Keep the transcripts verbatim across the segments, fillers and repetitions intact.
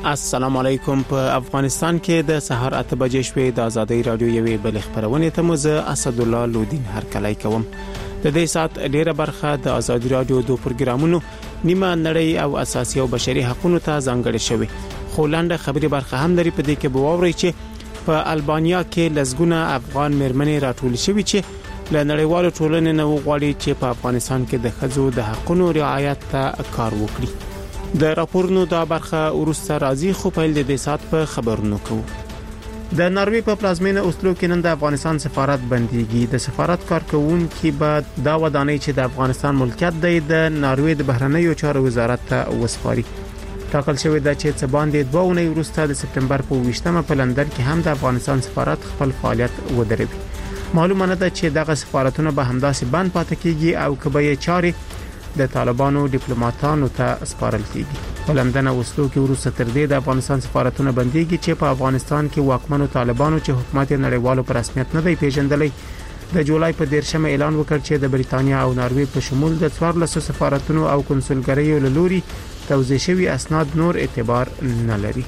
السلام علیکم. په افغانستان کې د سحر اته بجې شوې د ازادي رادیو یوې بل خبرونه ته مزه اسد الله لودین هر کله کوم. د دې سات ډیره برخه د ازادي رادیو د پروګرامونو نیمه نړۍ او اساسي او بشري حقوقو ته ځانګړې شوی. خو لاندې خبري برخه هم لري په دې کې بووري چې په البانیا کې لزګونه افغان مرمنې راټول شوی چې له نړیوالو ټولنې نه وغواړي چې په افغانستان کې د خځو د حقوقو رعایت ته کار وکړي. د راپورونو دا برخه ورسته راځي خو په دې د سات په خبرونو کوو. د ناروی په پلازمینه اوسلو کې نن د افغانستان سفارت بنديږي. د سفارت کارکونکو بعد دا ودانۍ چې د افغانستان ملکیت دی د ناروی د بهرنیو چارو وزارت ته وسپاري. ټاکل شوی دا چې څه باندې دوه اونۍ وروسته د سپتمبر په ویشتمه په لندن کې هم د افغانستان سفارت خپل فعالیت ودروي. معلومه نه ده چې دغه سفارتونه به همداسې بند پاتې کیږي او کبه چاري د طالبانو ډیپلوماټانو ته سپارل کیږي. په لندن او اوسلو کې وروسته تر دې د افغانستان سفارتونه بنديږي چې په افغانستان کې واکمنو طالبانو چې حکومت نړیوالو پر رسمیت نه دی پیژندلی د جولای په دیرشمه اعلان وکړ چې د بریتانیا او ناروی په شمول د څوارلسو سفارتونو او کنسولګریو له لوري توزیع شوی اسناد نور اعتبار نه لري.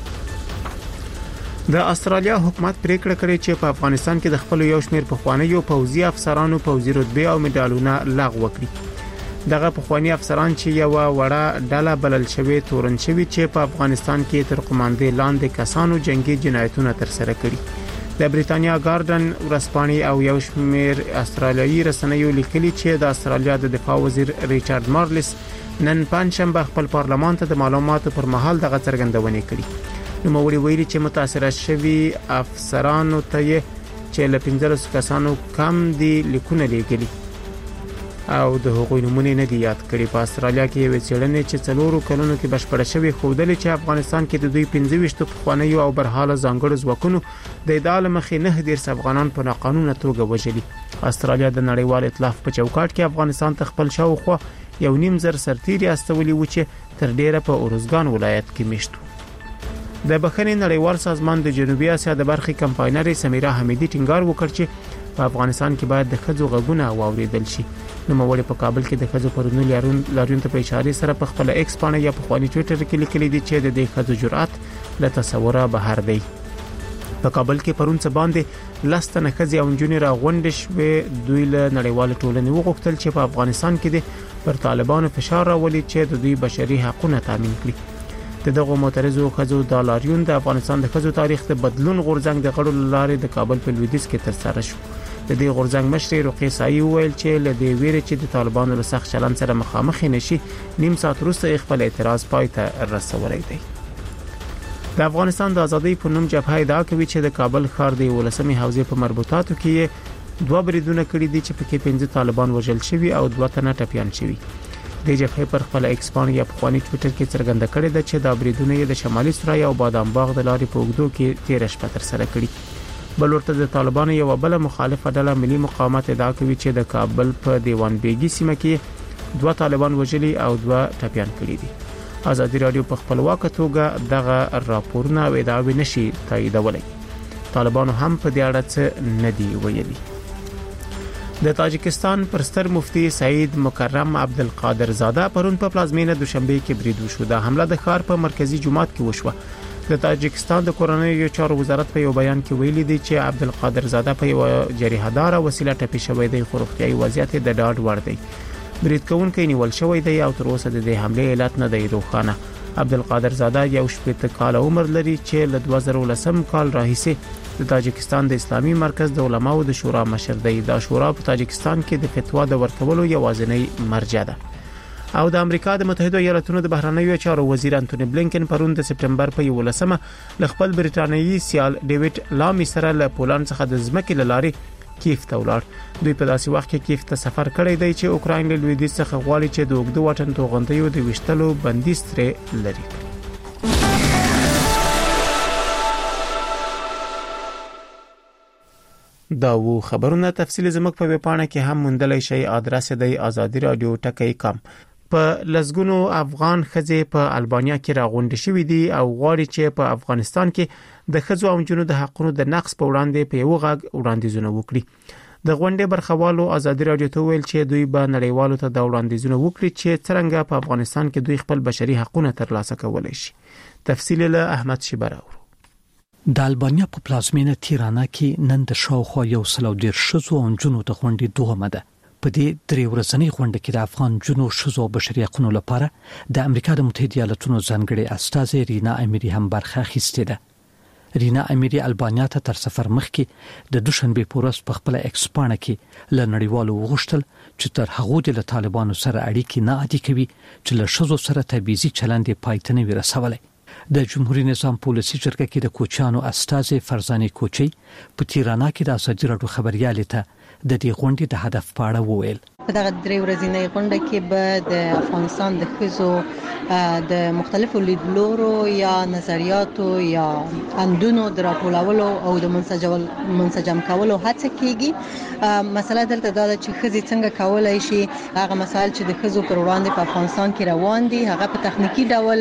د استرالیا حکومت پریکړه کړې چې په افغانستان کې د خپل یو شمېر پخوانیو پوځي افسرانو پوځي رتبه او مډالونه لغوه کړي. دغه پخوانی افسران چې یو وړه ډله بلل شوی تورن شوی چې په افغانستان کې تر قوماندې لاندې کسانو جنگي جنایتونه تر سره کړي. د بریتانیا ګارډن ورسپانې او یو شمېر استرالیایي رسنیو لیکلي چې د استرالیا د دفاع وزیر ریچارډ مارلس نن پنځشنبه خپل پارلمان ته د معلوماتو پر مهال دغه څرګندونه کړې. نو موري ویلي چې متاثر شوی افسرانو ته چې له پنځلسو کسانو کم دي لیکونه لیکلي او د حقوقي نمونه نه دی یاد کړی. په استرالیا کې یو څېړنې چې څلورو کلونو کې بشپړه شوې خوندل چې افغانستان کې د دوی پنځه ویشت پخوانیو او برحاله ځانګړو ځواکونو د ادعا مخې نه دیر افغانان په ناقانونه توګه وژلي. استرالیا د نړیوال ائتلاف په چوکاټ کې افغانستان ته خپل شاوخوا یو نیم زر سرتیري استولي و چې تر ډیره په اورزګان ولایت کې میشتو. د بخښنې نړیوال سازمان د جنوبي اسیا د برخې کمپاینر سمیرا حمیدی ټینګار وکړ چې په افغانستان کې باید د خځو غږونه واوریدل شي. نو موري په کابل کې د خځو پرونو لاریون لاریون ته په اشاره سره په خپل ایکس باندې یا په خواني ټوئیټر کې لیکلي دي چې د دې خځو جرأت له تصوره بهر دی. په کابل کې پرون څه باندې لستنه خځې او جنونی را غونډ شوې. دوی له نړیوال ټولنې وغوښتل چې په افغانستان کې د پر طالبانو فشار راولي چې د دوی بشري حقوقونه تضمین کړي. دغه معترضو خځو د لاریون د افغانستان د خځو تاریخ د بدلون غورځنګ د غړو لارې د کابل په لویدیځ کې تر سره شو. د دې غورځنګ مشر رقیه سایي ویل چې له دې ویره چې د طالبانو له سخت چلن سره مخامخ نشي نیم ساعت وروسته خپل اعتراض پای ته رسولی دی. د افغانستان د ازادۍ په نوم جبهه ادعا کوي چې د کابل ښار د ولسمې حوزې په مربوطاتو کې دوه بریدونه کړي دي چې پکې پنځه طالبان وژل شوي او دوه تنه ټپيان شوي. د جبهه پر خپل ایکس باندې یا په خواني ټوئیټر کې څرګنده کړې ده چې دا بریدونه د شمالي سرای او بادام باغ د لارې په اوږدو کې تیر شپه تر سره کړي. بل ورته د طالبانو یو بل مخالفه ډله ملي مقاومت ادعا کوي چې د کابل په دیوان بیګي سیمه کې دوه طالبان وژلي او دوه ټپيان کړي دي. ازادي رادیو په خپلواکه توګه دغه راپورونه او ادعاوې نشي تاییدولای. طالبانو هم په دې اړه څه نه دی ویلي. د تاجکستان پرستر مفتی سعید مکرم عبدالقادر زاده پرون په پلازمینه دوشنبه کې برید وشو. د حمله د ښار په مرکزی جماعت کې وشوه. د تاجکستان د کورنیو چارو وزارت په یو بیان کې ویلي دی چې عبدالقادر زاده په یو جریحه‌دار وسیله ټپي شوی دی خو روغتیايي وضعیت د ډاډ وړ دی. برید کوونکی نیول شوی دی او تر اوسه د دې حمله علت نه دی روښانه. عبدالقادر زاده یو شپږ کال عمر لري چې له دوه زره ولسم کال راهیسې د تاجکستان د اسلامي مرکز د علماو د شورا مشر دی. دا شورا په تاجکستان کې د فتوا د ورکولو یوازینی مرجع ده. او د امریکا د متحده ایالاتونو د بهرنیو چارو وزیر انټونی بلینکن پرون د سپتمبر په یولسمه ل خپل بریټانیي سیال ډیوډ لامي سره له پولند څخه د ځمکې لاري کیف ته ولاړ. دوی په داسې وخت کې کیف ته سفر کړی دی چې اوکراین له لویدیځ څخه غواړي چې د اوږدو واټن توغندیو د وشتلو بندیز ترې لري. دا وو خبرونه تفصیل زموږ په ویبپاڼه کې هم موندلای شئ. ادرس دی ازادي رادیو ټکی کام. په لزګونو افغان خځې په البانیا کې راغونډې شوې دي او غواړي چې په افغانستان کې د خځو او نجونو د حقوقو د نقض په وړاندې په یو غږ وړاندیزونه وکړي. د غونډې برخوالو ازادي رادیو ته ویل چې دوی به نړیوالو ته د وړاندیزونو وکړي چې څنګه په افغانستان کې دوی خپل بشري حقوقونه ترلاسه کولای شي. تفصیل له احمد شیبر اورو. د البانیا په پلازمینه تیرانا کې نن د شاوخوا یو سلو ډیر شزو او جنو د غونډې دوهمه ده. په دې درې ورځنۍ غونډه کې د افغان جنو شزو او بشري حقوقو لپاره د امریکا د متحده ایالاتونو ځانګړي استاذ رینا امیری هم برخه اخیستې ده. رینا امیری البانیا ته تر سفر مخکې د دوشنبه پورس په خپل ایکسپانه کې ل نړیوالو وغوښتل چې تر هغه د طالبانو سره اړیکې نه عادي کوي چې له شزو سره تبعیضي چلند پای ته نه ورسولای. د جمهوریت نظام پالیسي جرګه کې د کوچانو استاذ فرزانه کوچي په تیرانا کې د ازادي راډیو خبريالې ته د دې غونډې د هدف په اړه وویل. په دغه درې ورځې غونډه کې به د افغانستان د ښځو د مختلفو لیدلورو یا نظریاتو یا اندونو د راټولولو او د منسجم منسجم کولو هڅه کیږي. مسله دلته دا ده چې ښځې څنګه کولای شي هغه مسایل چې د ښځو پر وړاندې په افغانستان کې روان دي هغه په تخنیکی ډول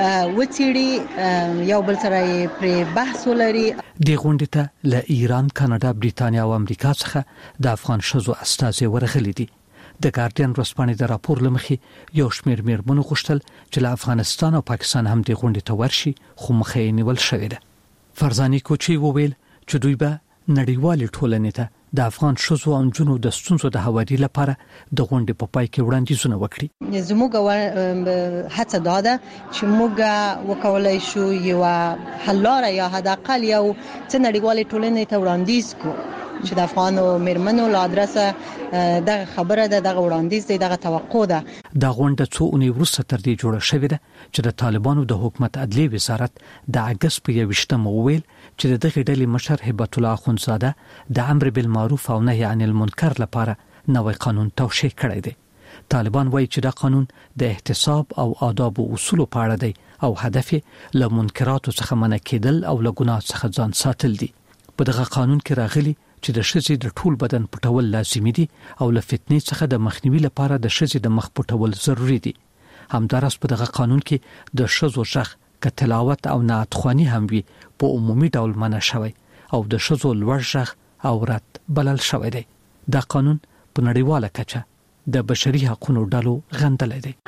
وڅېړي، یو بل سره پر بحث ولري. د غونډې ته له ایران، کاناډا، بریتانیا او امریکا څخه د افغان شزو استاذ ورغلي دي. د ګارډین ورځپاڼې د راپور لمخې یو شمېر میرمنو غوښتل چې له افغانستان او پاکستان هم د غونډې ته ورشي، خو مخه یې نیول شوې ده. فرزانه کوچي وویل چې دوی به نړیوال ټولنې ته د افغان شزو او جنو د ستونزو د هواري لپاره د غونډې په پای کې وړاندیزونه وکړي. زموږ هڅه دا ده چې موږ وکولای شو یو حل لاره یا حداقل یو څه نړیوال ټولنې ته وړاندیز کړو چې د افغان میرمنو له ادرسه دغه خبره ده، دغه وړاندیز دی، دغه توقع ده. دا غونډه څو اونۍ وروسته تر دې جوړه شوې ده چې د طالبانو د حکومت عدلي وزارت د اگست په یوویشتمه وویل چې د دغه ډلې مشر هبت الله اخوندزاده د امر بالمعروف او نهي عن المنکر لپاره نوې قانون توشیح کړی دی. طالبان وایي چې دا قانون د احتساب او آداب او اصول په اړه دی او هدف یې له منکراتو څخه منع کېدل او له ګناه څخه ځان ساتل دي. په دغه قانون کې راغلي چې د ښځې د ټول بدن پټول لازمي دي او له فتنې څخه د مخنیوي لپاره د ښځې د مخ پټول ضروري دي. همدارس په دغه قانون کې د ښځو ژغ که تلاوت او نعتخواني هم وي په عمومي ډول منع شوی او د ښځو لوړ ژغ عورت بلل شوی دی. دا قانون په نړیواله کچه د بشري حقوقو ډلو غندلی دی.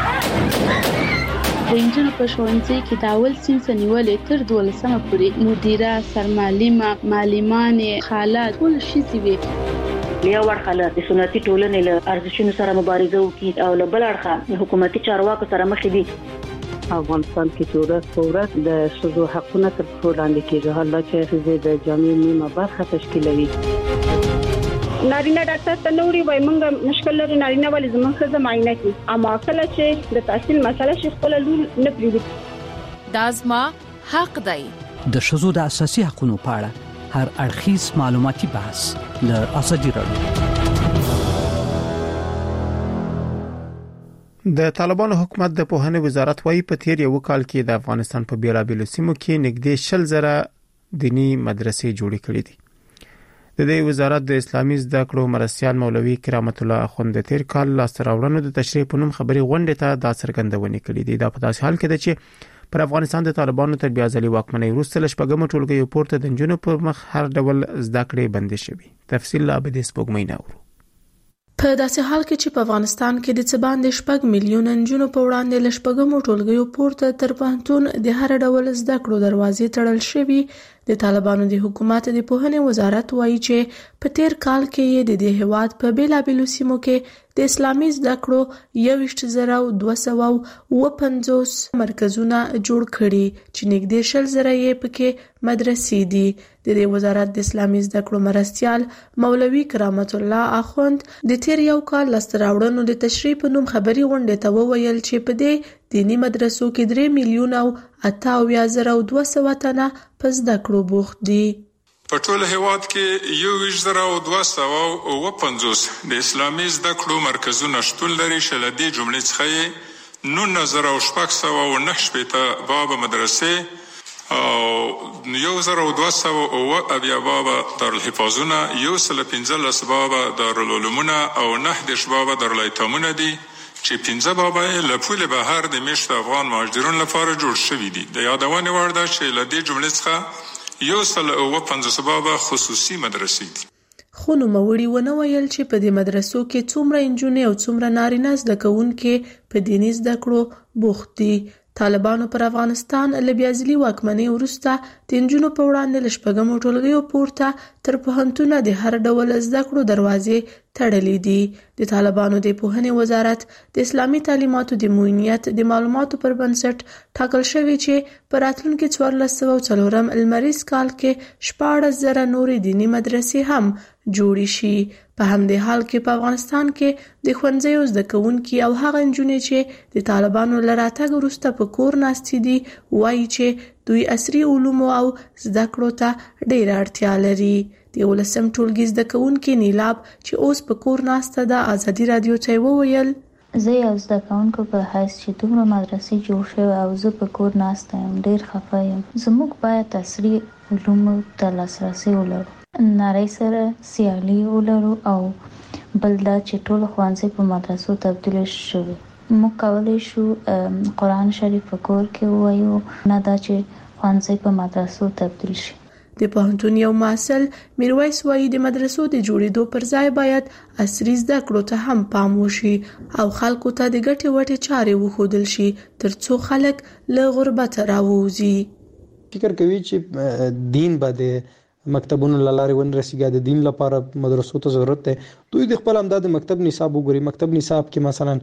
د انجنونو په ښوونځي کې د اول صنف نیولې تر دولسمه پورې مدیره، سرمعلمه، معلمانې، خاله ټول شي وي. یو ورخه د سنتي ټولنې له ارزښتونو سره مبارزه وکړي او له بل اړخه حکومتي چارواکو سره مخ دي. افغانستان کې چې ورځ په ورځ د ښځو حقونه تر پښو لاندې کېږي، حالا چې ښځې د جامعې نیمه برخه تشکیلوي. نارینه ډاکټر ته نوري وای مونږ مشکل لري نارینه ولې زموږ ښځه معاینه کوي، اما کله چې د تحصیل مسله شي خپل لول نه پریږدي. دا زما حق دی. د ښځو د اساسي حقوقو په اړه هر اړخیز معلوماتي بحث له ازادي راډیو. د طالبانو حکومت د پوهنې وزارت وايي په تیر یو کال کې د افغانستان په بیلابیلو سیمو کې نږدې شل زره دینی مدرسې جوړې کړې دي. د دې وزارت د اسلامي زده کړو مرستيال مولوي کرامت الله اخوند د تیر کال لاستراوړنو د تشریح په نوم خبري غونډه ته د څرګندونې کړې دي. دا په داسې حال کې ده چې پر افغانستان د طالبانو تر بیا ځلې واکمنۍ وروسته لشپږم ټولګي پورته د جنونو پر مخ هر ډول زده کړې بندې شوې. تفصیل لا به د سپوږمۍ نورو. په داسې حال کې چې په افغانستان کې د څه باندې شپږ میلیون نجونو په وړاندې لشپږم ټولګي پورته تر پوهنتون د هر ډول زده کړو دروازې تړل شوې. د طالبانو د حکومت د پوهنې وزارت وایي چې په تیر کال کې د دې هیواد په بیلابیلو سیمو کې د اسلامي زده کړو یوویشت زره دوه سوه اووه پنځوس مرکزونه جوړ کړي چې نږدې شل زره یې پکې مدرسې دي. د دې وزارت د اسلامي زده کړو مرستيال مولوي کرامت الله اخوند د تیر یو کال لاستراوړنو د تشریح په نوم خبري غونډه ته وویل چې په دې دینی مدرسو کې درې میلیون او اته اویا زره دوه سوه تنه په زده کړو بوخت دي. په ټول هیواد کې یوویشت زره دوه سوه اووه پنځوس د اسلامي زده کړو مرکزونه شتون لري چې له دې جملې څخه نولس زره شپږ سوه او نهه شپېته بابه مدرسې او یو زره دوه سوه اووه اویا بابه دارالحفاظونه، یو سل پنځلس بابه دارالعلومونه او نهه دېرش بابه دارالایتامونه دي چې پنځه بابه له پولې بهر د میشت افغان مهاجرینو لپاره جوړ شوي دي. د یادونې وړ ده چې له دې جملې څخه یو سل اووه پنځوس بابه خصوصي مدرسې دي. خو نو موري ونه ویل چې په دې مدرسو کې څومره انجونې او څومره نارینه زده کوونکي په دیني زده کړو بوخت دي. طالبانو پر افغانستان له بیازلي واکمنۍ وروسته د نجونو په وړاندې له شپږمو ټولګیو پورته تر پوهنتونه د هر ډول زده کړو دروازې تړلې دي. د طالبانو د پوهنې وزارت د اسلامي تعلیماتو د معینیت د معلوماتو پر بنسټ ټاکل شوی چې په راتلونکي څوارلس سوه څلورم لمریز کال کې شپاړس زره نورې دیني مدرسې هم جوړې شي. په همدې حال کې په افغانستان کې د ښوونځیو زده کوونکي او هغه نجونې چې د طالبانو له راتګ وروسته په کور ناستې دي وایي چې دوی عصري علومو او زده کړو ته ډېره اړتیا لري. د یولسم ټولګي زده کوونکي نیلاب چې اوس په کور ناسته ده ازادي راډیو ته وویل زه یو زده کوونکو په حیث چې دومره مدرسې جوړ شوی او زه په کور ناسته یم ډېر خفه یم. زموږ باید عصري علومو ته لاسرسی ولرو، نړۍ سره سیالي ولرو او بل دا چې ټول ښوونځي په مدرسو تبدیل شوي. موږ کولی شو قرآن شریف په کور کې ووایو، نه دا چې ښوونځي په مدرسو تبدیل شي. د پوهنتون یو محصل میرویس وایي د مدرسو د جوړېدو پر ځای باید عصري زده کړو ته هم پام وشي او خلکو ته د ګټې وټې چارې وښودل شي ترڅو خلک له غربت راووځي. فکر کوي چې دین به د مکتبونو لاره ونرسیږي، د دین لپاره مدرسو ته ضرورت دی. دوی د خپل امداد مکتب نصاب وګوري. مکتب نصاب کې مثلا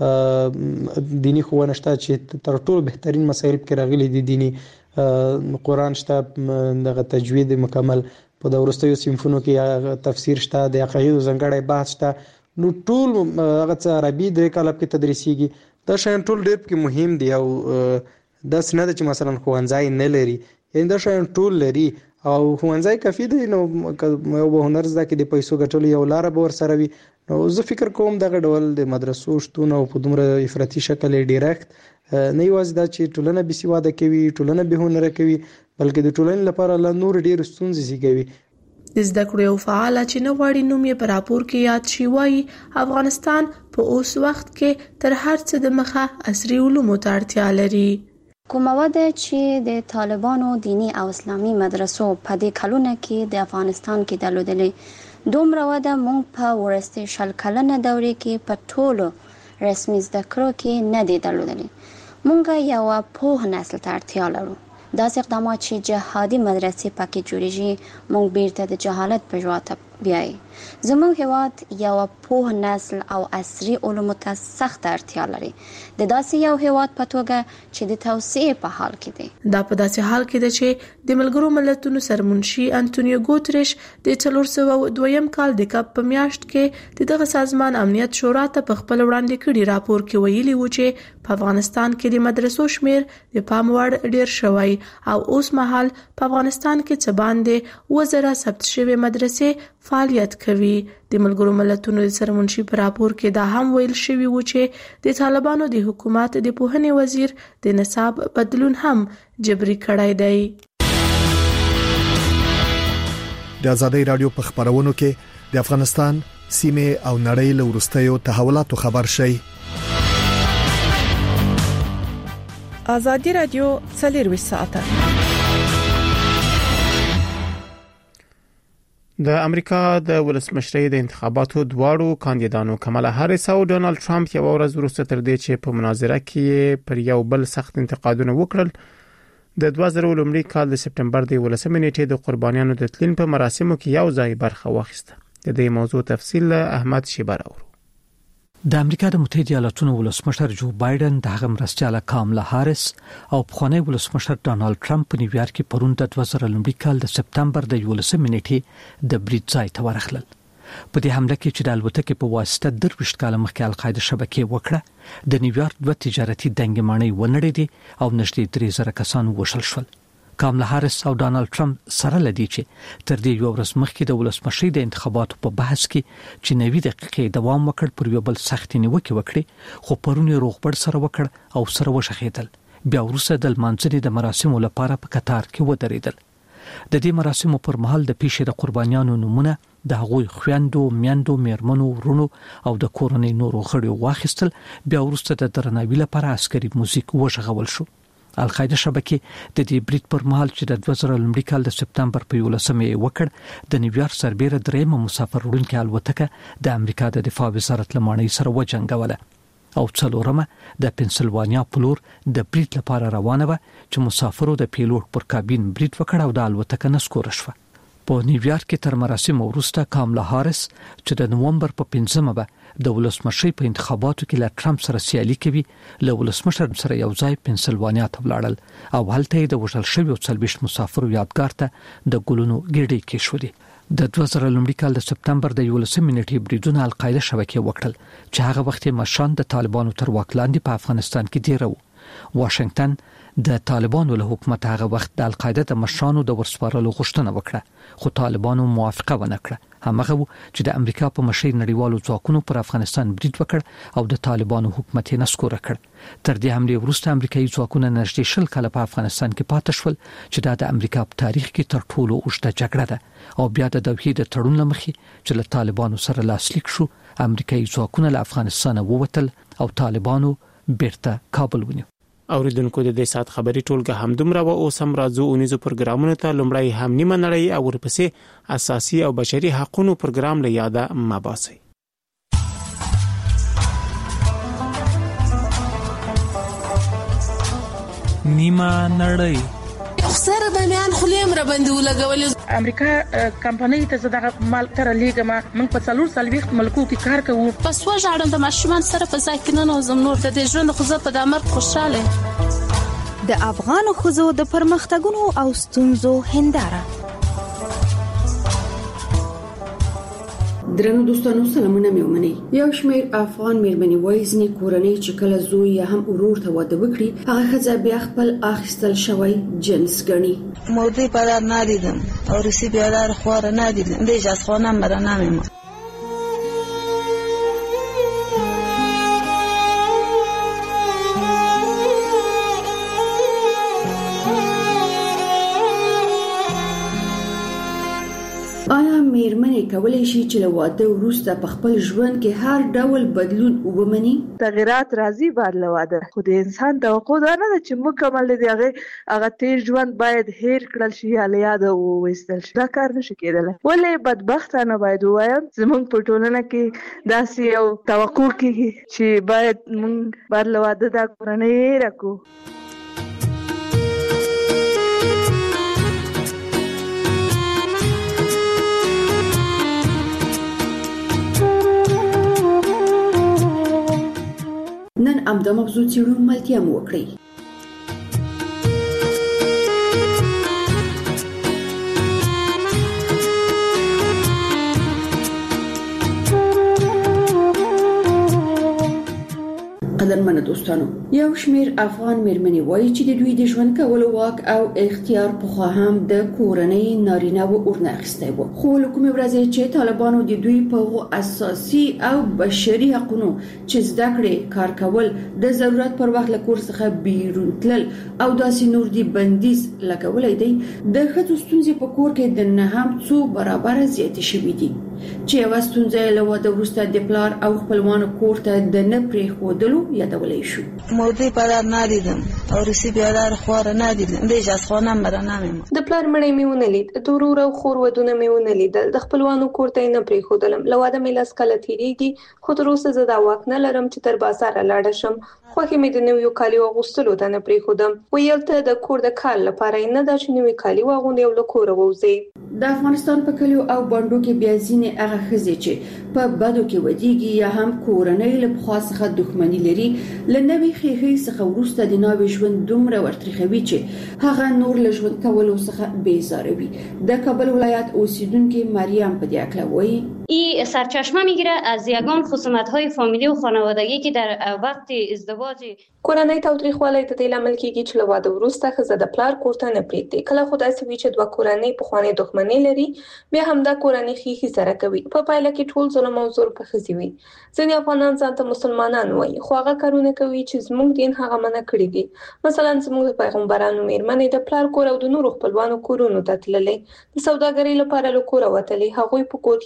دینی ښوونه شته چې تر ټولو بهترین مسایل کې راغلي دي. دینی قرآن شته، دغه تجوید مکمل په د وروستیو صنفونو کې تفسیر شته، د عقایدو ځانګړی بحث شته. نو ټول هغه څه عربي درې کاله کې تدریسیږي. دا شیان ټول ډېر پکې مهم دي او داسې نه ده چې مثلا ښوونځی نه لري، یعنې دا شیان ټول لري او ښوونځی کافي دی. نو یو به هنر زده کړي د پیسو ګټلو یو لاره به ورسره وي. نو زه فکر کوم دغه ډول د مدرسو شتون او په دومره افراطي شکل یې ډیرکټ نه یوازې دا چې ټولنه بېسواده کوي، ټولنه بې هنره کوي، بلکې د ټولنې لپاره لا نور ډېر ستونزې زیږوي. د زده کړو یو فعال چې نه غواړي نوم یې په راپور کې یاد شي وایي افغانستان په اوس وخت کې تر هر څه د مخه عصري علومو ته اړتیا لري. کومه وده چې د طالبانو دینی او اسلامي مدرسو په دې کلونه کې د افغانستان کې درلودلې، دومره وده مونږ په وروستي شل کلنه دورې کې په ټولو رسمي زده کړو کې نه دی درلودلې. مونږ یو پوه نسل ته اړتیا لرو. داسې اقدامات چې جهادي مدرسې پکې جوړېږي مونږ بیرته د جهالت په ژواته بیایي. زموږ هیواد یو پوه نسل او عصري علومو ته سخت اړتیا لري، د داسې یو هیواد په توګه چې د توسعې په حال کې دی. دا په داسې حال کې ده چې د ملګرو ملتونو سرمنشي انټونیو ګوتریش د څلور سوه دویم کال د کب په میاشت کې د دغه سازمان امنیت شورا ته په خپل وړاندې کړي راپور کې ویلي و چې په افغانستان کې د مدرسو شمیر د پام وړ ډیر شوی او اوس مهال په افغانستان کې څه باندې وزره ثبت شوی مدرسې فعالیت کوي. د ملګرو ملتونو د سرمنشي په راپور کې دا هم ویل شوی و چې د طالبانو د حکومت د پوهنې وزیر د نصاب بدلون هم جبري کړی دی. د آزادۍ رادیو په خبرونو کې د افغانستان سیمه او نړۍ له ورستیو تحولاتو خبر شي. آزادۍ رادیو څلور ساعته. د امریکا د ولسمشرۍ د انتخاباتو دواړو کاندیدانو کمالا هاریس او ډونالد ټرمپ یو ورځ وروسته تر دې چې په مناظره کې پر یو بل سخت انتقادونه وکړل، د دوه زره لومړي کال د سپټمبر د ولسمې نیټې د قربانیانو د تلین په مراسمو کې یو ځای برخه واخیسته. د دې موضوع تفصیل احمد شیبر اورو. د امریکا د متحده ایالاتونو ولسمشر جو بایدن د هغه مرستیاله کاملا هاریس او پخوانی ولسمشر ډونالد ټرمپ په نیویارک کې پرون د دوه زره لومړي کال د سپټمبر د یولسمې نیټې د بریټ ځای ته ورغلل. په دې حمله کې چې د الوتکې په واسطه درویشت کال مخکې القاعده شبکې وکړه، د نیویارک دوه تجارتي دنګمانۍ ونړېدې او نږدې درې زره کسان وشل شول. کاملا هاریس او ډونالد ټرمپ سره لدی چې تر دې یو ورځ مخکې د ولسمشرۍ د انتخاباتو په بحث کې چې نوي دقیقې دوام وکړ پر یو بل سخت نیوکه وکړي، خو پرون یې روغبړ سره وکړ او سره وشخېدل. بیا وروسته د لمانځنې د مراسمو لپاره په قطار کې ودرېدل. د دې مراسمو پر مهال د پیښې د قربانیانو نمونه د هغوی خويندو، میندو، میرمنو، ورونو او د کورنۍ نورو غړو واخیستل. بیا وروسته د درناوي لپاره عسکري موزیک وشغول شو القاعده شبکې د دې بریټ پر مهال چې د دوه زره لومړي کال د سپتمبر په یولسمه وکړ د نیویارک سربېره درېمه مسافر وړونکې الوتکه د امریکا د دفاع وزارت لمانې سره وجنګوله او څلورمه د پنسلوانیا پلور د بریټ لپاره روانه و چې مسافرو د پیلوټ پر کابین بریټ وکړ او د الوتکه نسکور شو. په نیویارک کې تر مراسم وروسته کاملا هاریس چې د نومبر په پنځمه به د ولسمشر په انتخاباتو کې له ټرمپ سره سیالي کوي له ولسمشر سره یو ځای پنسلوانیا ته ولاړل او هلته د وژل شویو څلوېښت مسافرو یادګار ته د ګلونو ګېډۍ کېښودې. د دوه زره لومړي کال د سپتمبر د یولسمې نیټې بریدونه القاعده شبکې وکړل چې هغه وخت مشران د طالبانو تر واک لاندې په افغانستان کې دیره وو. واشنگټن د طالبانو له حکومت هغه وخت د القاعده د مشرانو د ورسپارلو غوښتنه وکړه خو طالبانو موافقه ونه کړه. همغه چې د امریکا په مشرۍ نړیوالو ځواکونو پر افغانستان برید وکړ او د طالبانو حکومت یې نسکور کړ. تر دې حمله وروسته امریکایي ځواکونه نږدې شل کاله په افغانستان کې پاتې شول چې دا د امریکا په تاریخ کې تر ټولو اوږده جګړه ده او بیا د دوحې د تړون لمخې چې له طالبانو سره لاسلیک شو امریکایي ځواکونه له افغانستان ووتل او طالبانو بیرته کابل ونیو. اوریدونکو د دې سات خبري ټولګه هم دومره و او سم راځو اونیزو پروګرامونو ته لومړی هم نیمه نړۍ او ورپسې اساسي او بشري حقوقو پروګرام له یاده مباسي. نیمه نړۍ سره باندې خلیم را باندې ولګول. امریکا کمپنۍ ته زداغه مال تر لیګه ما من په څلور سال وخت ملکو کې کار کوم. پس وژاړم د ماشومان سره په ځای کې نه نوزم نور د دې ژوند خو زه په دامر خوشاله. د افغان خزو د پرمختګونو او ستونزو هنداره. درنو دوستانو سلامونه مې ومنئ. یو شمېر افغان مېرمنې وایي ځینې کورنۍ چې کله زوی یا هم ورور ته واده وکړي هغه ښځه بیا خپل اخیستل شوی جنس ګڼي. موضوع پدر ندیدم او رسی بیادر خواره ندیدم دیج از خانم برا نمیمون. آیا مېرمنې کولای شي چې له واده وروسته په خپل ژوند کې هر ډول بدلون ومني؟ تغیرات راځي بعد له واده، خو د انسان توقع دا نه ده چې مکمل دی هغه هغه تیر ژوند باید هیر کړل شي یا له یاده وویستل شي. دا کار نشي کېدلی. ولې بدبختانه باید ووایم زموږ په ټولنه کې داسې یو توقع کېږي چې باید موږ بعد له واده دا کورنۍ هیره کړو. نن امدا موضوع څېړو ملتیا مو وکړئ. قدرمنو دوستانو، یو شمیر افغان مېرمنې وایي چې د دوی د ژوند کولو واک او اختیار پخوا هم د کورنۍ نارینه و ورنه اخیستی و، خو له کومې ورځې چې طالبانو د دوی په اساسي او بشري حقوقو چې زده کړې کار کول د ضرورت پر وخت له کور څخه بیرون تلل او داسې نور دی بندیز لګولای دی، د ښځو ستونزې په کور کې د نه هم څو برابر زیاتې شوې دي چې یو ستونزه له واده وروسته د پلار او خپلوانو کور ته د نه پرېښودلو یادولای شو. موضوع پدر ندیدم او رسی بیادر خواره ندیدم دیج از خانم برا نمیمون. د پلار مړی مې ونه لید، د ورور او خور ودونه مې ونه لیدل، د خپلوانو کور ته نه پرېښودلم. له واده مې لاس کله تېرېږي خو تر اوسه زه دا واک نه لرم چې تر بازاره لاړه شم. خوښې مې د نویو کالیو اغوستلو ته نه پرېښودم. ویل ته د کور د کال لپاره نه دا چې نوي کالي واغوندې او له کوره ووځې. د افغانستان په کلیو او بانډو کې بیا ځینې هغه ښځې چې په بدو کې ودیږي یا هم کورنۍ له پخوا څخه دښمني لري له نوې ښېښې څخه وروسته د ناوې ژوند دومره ورتریخوي چې هغه نور له ژوند کولو څخه بیزاره وي. د کابل ولایت اوسیدونکې مریم په دې اړه وایي این سرچشمه میگیره از یگان خصومت‌های فامیلی و خانوادگی که در وقت ازدواج کورنۍ تاوتریخوالی د دې لامل کېږي چې له واده وروسته ښځه د پلار کور ته نه پرېږدي. کله خو داسې وي چې دوه کورنۍ پخوانۍ دښمنۍ لري بیا همدا کورنۍ ښېښې سره کوي. په پایله کې ټول ظلم او زور په ښځې وي. ځینې افغانان ځان ته مسلمانان وایي خو هغه کارونه کوي چې زموږ دین هغه منع کړي دي. مثلا زموږ د پیغمبرانو مېرمنې د پلار کور او د نورو خپلوانو کورونو ته تللې، د سوداګرۍ لپاره له کوره وتلې، هغوی په کور کې بندیان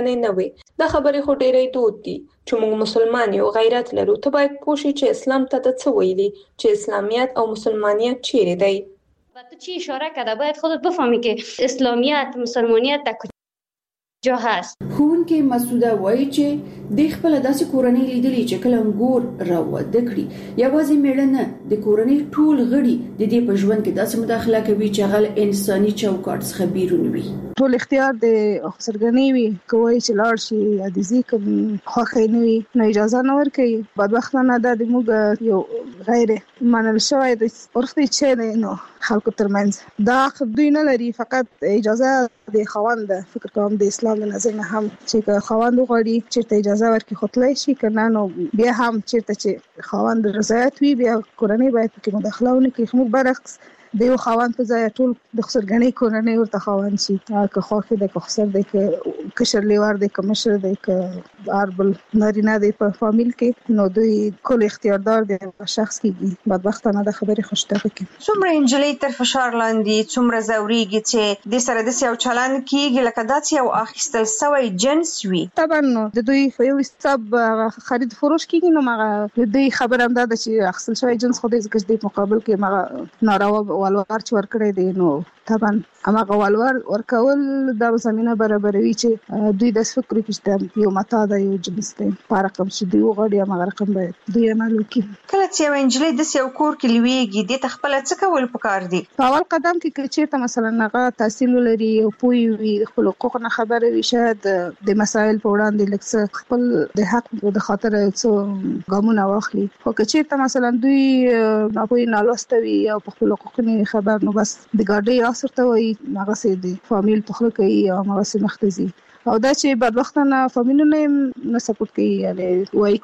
کورنۍ نه وي. دا خبرې خو ډېرې دود دي چې موږ مسلمان یو، غیرت لرو. ته باید پوه شې چې اسلام ته د څه ویلي، چې اسلامیت او مسلمانیت چیرې دی. تو چی اشاره کرده باید خودت بفهمی که اسلامیت مسلمانیت در کجا هست. ښوونکې مسعوده وایي چې د خپل داسې کورنۍ لیدلې چې کله انګور راوده کړي، یوازې میړه نه، د کورنۍ ټول غړي د دې په ژوند کې داسې مداخله کوي چې هغه انساني چوکاټ څخه بیرون وي. ټول اختیار د سرګنی وي، کوي چې لاړ شي عادي کوم خوښ نه وي نو اجازه نه ورکوي. بدبختانه دا د موږ یو غیر منل شوی د ورختي چې نو خلکو ترمنځ دا دوی نه لري، فقط اجازه د خواند فکر کوم د اسلام د نظر نه هم چې خواند غواړي چې اجازه ورکړي خپلای شي کنه نو بیا هم چې چې خواند رضایت وي بیا کورنۍ باید کې مداخله ونه کوي. خو برعکس د یو خواند په ځای ټول د خسرګنۍ کورنۍ ورته خواند شي، که خوښ دی که خسر دی که کشر لیوار دی که مشر دی که اربل نارینه دی په فامیل کې، نو دوی کل اختیاردار دی شخص کېږي. بدبختانه د خبرې خوشتغه کوي. څومره انجلۍ تر فشار لاندې څومره زوريږي چې د سره د سیاو چلن کېږي لکه داسې یو اخیستل سوی جنس وي. طبعا د دوی په یو حساب خرید فروش کېږي، نو مغه دوی خبر هم ده چې اخیستل سوی جنس خو د ځکه د مقابل کې مغه ناروا والوار چې ورکړی دی، نو طبعا هغه والوار ورکول د زمينه برابروي چې دوی د فکر کې یو متا د یو جنس دی په رقم چې دوی وغړي هغه رقم باید دوی عمل وکړي. کله چې یو انجلۍ د یو کور کې لویږي د تخپل څه کول پکار دي؟ په اول قدم کې چې ته مثلا هغه تحصیل لري او پوي وي خپل حقوق نه خبره وي، شاید د مسایل په وړاندې لکه خپل د حق د خاطر څو ګامونه واخلي. خو چې ته مثلا دوی نه پوي نه لوستوي او په خپل حقوق نه خبر، نو بس د ګاډي اثر ته وي هغه سي دي فامیل تخلق کوي او هغه سي مختزي او دا چې بدبختانه فامیلونه نه سپورټ کوي. یعنی وای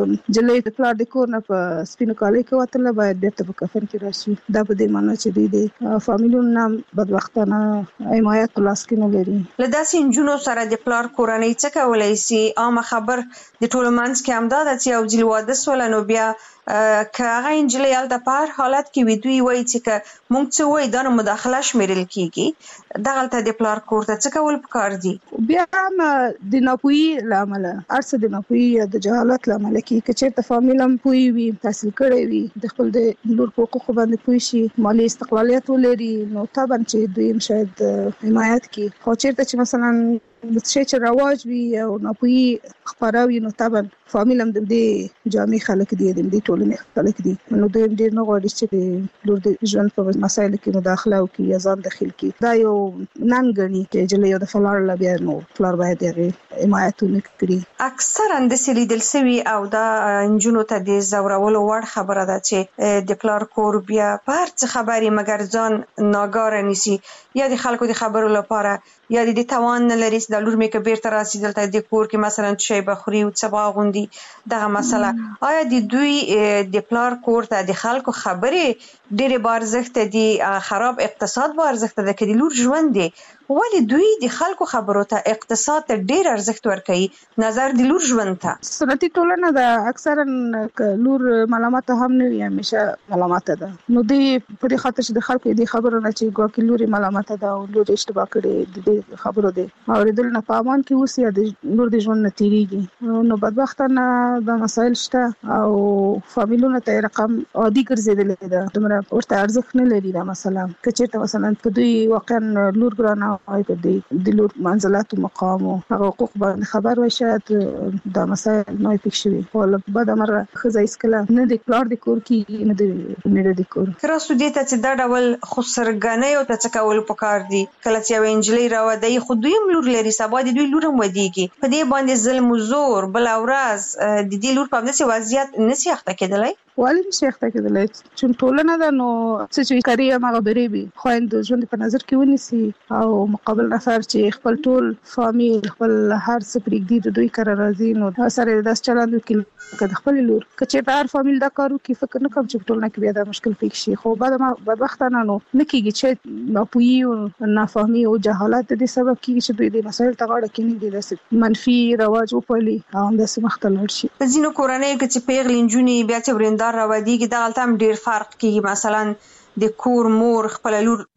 جلې د پلار د کور نه په سپینو کالي کې وتل باید بیرته په کفن کې راشي. دا په دې معنی چې دوی د فامیلونو بدبختانه حمایت لاس کې نه لري. لداسې انجونو سره د پلار کورنۍ څه کولای شي؟ عام خبر د ټولو منځ کې همدا د چې او ځل واده سول نو بیا که هغه انجلۍ هلته په هر حالت کې وي دوی وایي چې که موږ څه وایي دا نو مداخله شمیرل کېږي. دغلته د پلار کور ته څه کول پکار دي؟ بیا هم د ناپوهي له امله هر څه د ناپوهي یا د جهالت له امله کېږي. که چېرته فامیل هم پوه وي، تحصیل کړی وي، د خپل د لور په حقوقو باندې پوه شي، مالي استقلالیت ولري، نو طبعا چې دوی هم شاید حمایت کړي. خو چېرته چې مثلا شي چې رواج وي او ناپوهي خپره وي، نو طبعا فامیل هم د دې جامع خلک دي، د دې ټولنې خلک دي، نو دوی ډېر نه غواړي چې د لور د ژوند په مسایلو کې مداخله وکړي یا ځان دخیل کړي. دا یو نن ګڼي چې جلې یو د فلار لا بیا نو فلار باید یې حمایت وکړي. اکثرا د سلیدل سوي او دا انجونو ته د زورولو وړ خبره ده چې د پلار کور بیا په هر څه خبري مګر ځان ناګاره نیسي، یا د خلکو د خبرو لپاره یا د توان نه لري د لور مې کبیر تر راسي دلته د کور کې مثلا شی بخوري او څه باغوندي دغه مسله. آیا د دوی د پلار کور ته د خلکو خبرې ډېرې بارزښت دي، خراب اقتصاد بارزښت ده کې د لور ژوند دی، ولی دوی د خلکو خبرو ته اقتصاد ته ډېر ارزښت ورکوي نظر د لور ژوند ته؟ سنتي ټولنه ده اکثرا لور ملامت هم نه وي، همیشه ملامت ده. نو دوی په دې خاطر چې د خلکو د خبرو نه چې ګواکې لور ملامت ده او لور اشتباه کړي د دې خبرو دي اوریدل نه په امان کې اوسي د لور د ژوند نه تیریږي. نو بدبختانه د مسایل شته او فامیلونو ته رقم عادي ګرځیدل ده، دومره ورته ارزښت نه لري. دا مثلا که چېرته مثلا په دوی واقعا لور ګرانه او د لور منزلت او مقام او حقوق باندې خبر وي، شاید دا مسایل نه پېښ شي. او بعد امر خزای اسکله نه د پلار د کور کې نه د نه د کور کراسو دې ته چې دا ډول خسرګنۍ او ته کول پکار دي. کله چې یو انجلۍ راوځي خو دوی لور لري، سبا د دوی لور هم ودیږي، په دې باندې ظلم او زور بل اورز د دې لور په داسې وضعیت نشي اخته کېدلای. والی نشي اخته کېدلای چې ټولنه ده نو څه چې کاری هغه بری وي، خو د ژوند په نظر کې ونیسي او مقابل نفر چې خپل ټول فامیل خپل هر څه پرېږدي د دوی کار راځي، نو سره داس چلند وکړي که د خپل لور که چې هر فامیل دا کارو کې فکر نه کوم چې ټولنه کې بیا دا مشکل پېښ شي. خو بعد ما بدبختانه نو نه کېږي چې ناپوهي او نافهمي او جهالت د دې سبب کېږي چې دوی د مسایل ته غاړه کېنږدي، داسې منفي رواج وپالي او همداسې مخته لاړ شي. په ځینو کورنیو کې چې پیغلې نجونې بیا چې ورېندار راودیږي دغلته هم ډېر فرق کېږي. مثلا د کور مور خپل لور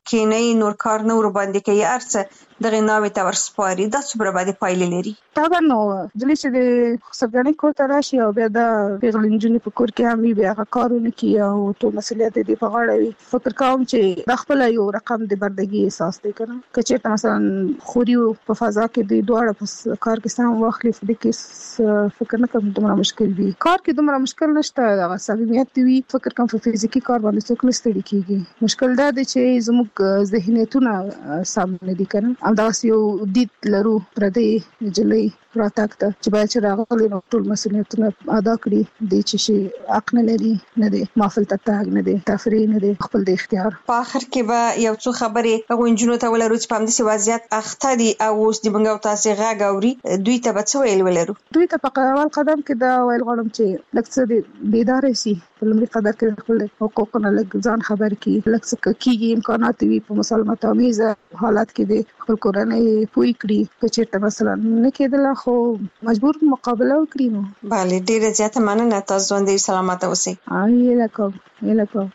کینې نور کار نه ور باندې کوي ارڅ دغه ناوې ته ورسپاري دا څومره باندې پایلې لري. طبعا نو ځلې چې د سبګانې کور ته راشي او بیا د پیغلې نجونې په کور کې هم وي بیا هغه کارونه کوي او ټول مسؤلیت دې په غاړه وي. فکر کوم چې د خپل یو رقم د بردګي احساس دی کنه که چېرته مثلا خوري په فضا کې د دواړه په کار کې سم واخلي د کې فکر نه کوم دومره مشکل وي. کار کې دومره مشکل نشته هغه صمیمیت وي. فکر کوم په فزیکی کار باندې څوک نه ستړي کیږي. مشکل دا دی چې زموږ ذهنیتونه سم نه دي کنه هم دا یو دید لرو پردې جلې راتاک ته چې باید چې راغلي نو ټول مسؤلیتونه ادا کړي د چې شي حق نه لري نه دی مافل تتاګ نه دی تفریح نه دی خپل د اختیار. په اخر کې به یو څو خبرې هغه انجونو ته ولرو چې په همدې وضعیت اخته دي او اوس د منګو تاسو غاګ اوري دوی ته به څه ویل ولرو؟ دوی ته په اول قدم کې دا ویل غواړم چې لکه څه بیدار شي په لومړي قدر کې خپل حقوقونه لږ ځان خبر کړي لکه څه کېږي امکانات وي په مسلمت امیز حالات کې د خپل کورنۍ پوي کړي چې چېرته مثلا نه کېدل خو مجبور مقابله وکړي نو. بله ډیره زیاته مننه تاسو ژوندۍ سلامت اوسئ. آی لکم لکم.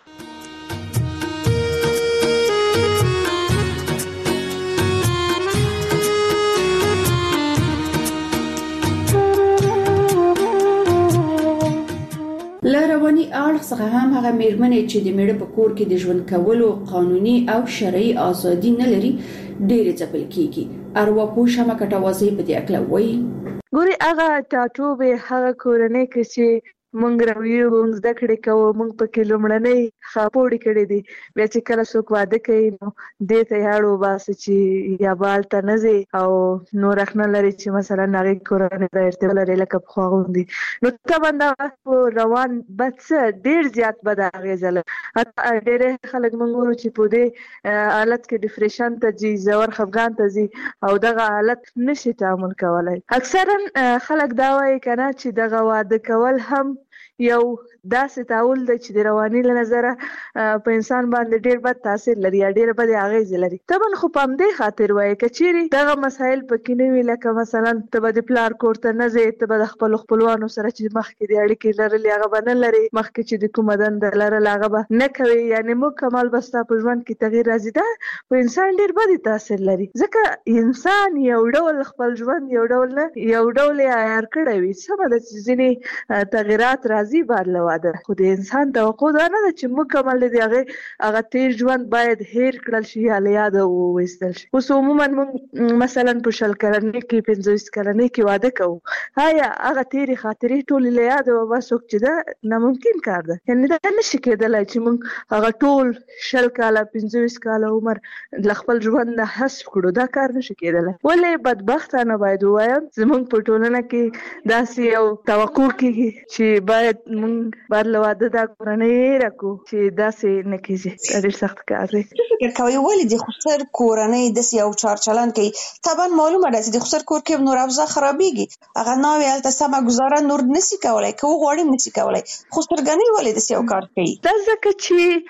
لرواني اړخ څخه هم هغه میرمنې چې د میړه په کور کې د ژوند کولو قانوني او شرعي ازادي نه لري ډېر ځپل کیږي. ارواپوه شمه کټوازی په دې اړه وایي ګوري هغه ټاټوبه هغه کورنۍ کې چې مونږ راویو مونږ زده کړې کوو مونږ په کې لومړنۍ خاپوړې کړې دي بیا چې کله څوک واده کوي نو دې ته یاړو باسي چې یا بال ته نه ځي او نور اخنه لري چې مثلا هغه کورنۍ د ارتباط لري لکه په خوندي نو طبعا دا روان بس ډیر زیات بد اغیزل ډېر خلک مونږ چې په دې حالت کې ډیپریشن ته ځي زور خفګان ته ځي او دغه حالت نشي تعامل کولای. اکثرا خلک دا وایي کنه چې دغه واده کول هم یو داسې تعامل دی چې د رواني له نظره په انسان باندې ډېر بد تاثیر لري یا ډېر بد اغیز لري. طبعا خو په همدې خاطر وایي کچېري دغه مسایل پکې نه وي لکه مثلا ته به د پلار کور ته نه ځې ته به د خپل خپلوانو سره چې مخکې د اړیکې لرلې هغه به نه لري مخکې چې د کومه دنده لرله هغه به نه کوي یعنې مکمل به ستا په ژوند کې تغییر راځي. دا په انسان ډېر بد تاثیر لري ځکه انسان یو ډول خپل ژوند یو ډول نه یو ډول یې عیار کړی وي سمه ده چې ځینې تغیرات راځي بعد له واده خو د انسان توقع دا نه ده چې مکمل دی هغه هغه تیر ژوند باید هیر کړل شي یا له یاده وویستل شي. اوس عموما موږ مثلا په شل کلنۍ کې پنځوس کلنۍ کې واده کوو هایا هغه تیرې خاطرې ټولې له یاده وباسو چې دا ناممکن کار ده یعنې دا نشي کېدلی چې موږ هغه ټول شل کاله پنځوس کاله عمر له خپل ژوند نه حذف کړو دا کار نشي کېدلی. ولې بدبختانه باید ووایم زموږ په ټولنه کې داسې یو توقع کېږي چې باید موږ بار له واده دا کورنۍ راکو چې داسې نه کېږي ډېر سخت کار دی. فکر کوي ولې د خسر کورنۍ داسې یو چار چلن کوي طبعا معلومه ده چې د خسر کور کې نور اوضاع خرابېږي هغه ناوې هلته سمه ګزاره نور نشي کولی که وغواړي نشي کولی خسرګنۍ ولې داسې یو کار کوي؟ دا ځکه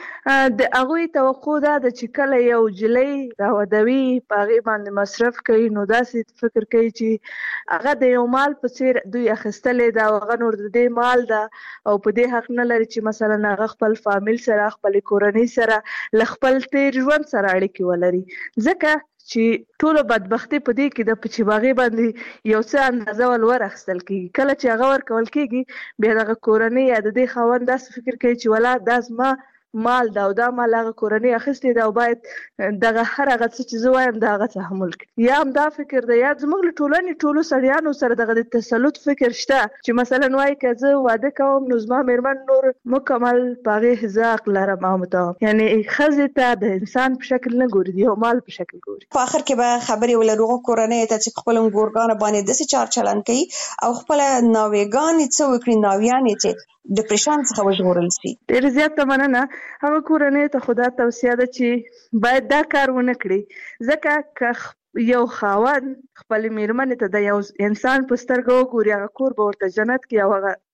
چې د هغوی توقع دا ده چې کله یو جلۍ راودوي په هغې باندې مصرف کوي نو داسې فکر کوي چې هغه د یو مال په څېر دوی اخیستلی ده او هغه نور د دې مال ده او په دې حق نه لري چې مثلا هغه خپل فامیل سره خپل کورنۍ سره له خپل تیر ژوند سره اړیکې ولري ځکه چې ټول بدبختی په دې کې د چې باغې باندې یو څه اندازه ول ورخصل کیږي کله چې هغه ورکول کیږي بیا دغه کورنۍ یا د دې خاوند داسې فکر کوي چې ولا دا زما مال دا او دا مال هغه کورنۍ اخیستې ده او باید دغه هر هغه څه چې زه وایم د هغه تحمل کړي. یا هم دا فکر دی یا زموږ له ټولنې ټولو سړیانو سره دغه د تسلط فکر شته چې مثلا وایي که زه واده کوم نو زما مېرمن نور مکمل په هغې زه حق لرم او متوم یعنې ښځې ته د انسان په شکل نه ګوري د یو مال په شکل ګوري. په آخر کې به خبرې ولرو کورنۍ ته چې خپل ګورګانو باندې داسې چار چلن کوي او خپل ناوېګانې څه وکړي ناویانې چې ډیپریشن څخه وژغورل شي. ډېر زیاته مننه. هغه کورنۍ ته خدا توصیه ده چې باید دا کار ونه کړي ځکه که یو خاوند خپل میرمنې ته د یو انسان په سترګه وګوري هغه کور به ورته جنت کې او هغه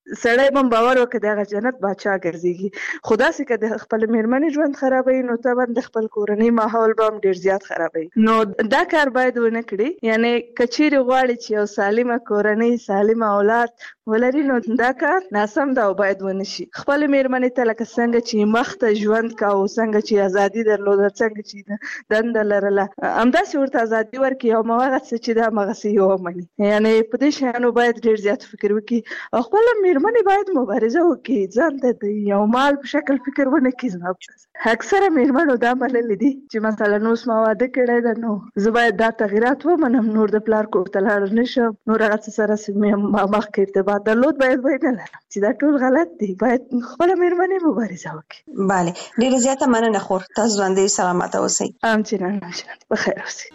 سړی هم باور وکړي دغه جنت باچا ګرځيږي. خدا سي که د خپل میرمنې ژوند خرابوي نو طبعا د خپل کورنۍ ماحول به هم ډیر زیات خرابوي. نو دا کار باید ونه کړي. یعنی کچېرې غواړي چې یو سالمه کورنۍ سالمه اولاد ولري نو دا کار ناسم دا باید ونه شي. خپل میرمنې ته لکه څنګه چې مخته ژوند کاوه، څنګه چې ازادي درلوده، څنګه چې دنده لرله، همداسې ورته ازادي ورکړي او هغه څه چې دا همغسې یې ومني. یعنی په دې شیانو باید ډېر زیات فکر وکړي او خپله میرمنې باید مبارزه وکړي، ځان ته د یو مال په شکل فکر ونه کړي. اکثره میرمنو دا منلي دي چې مثلا اوس ما واده کړی ده نو زه باید دا تغیرات ومنم، نور د پلار کور ته لاړ نشم، نور هغه څه سره مخکې ارتباط درلود باید باید نه لرم، چې دا ټول غلط دي. باید خپله میرمنې مبارزه وکړي. بله، ډېره زیاته مننه خور. تاسو ژوندۍ سلامته اوسئ. همچنان همچنان بخیر اوسئ.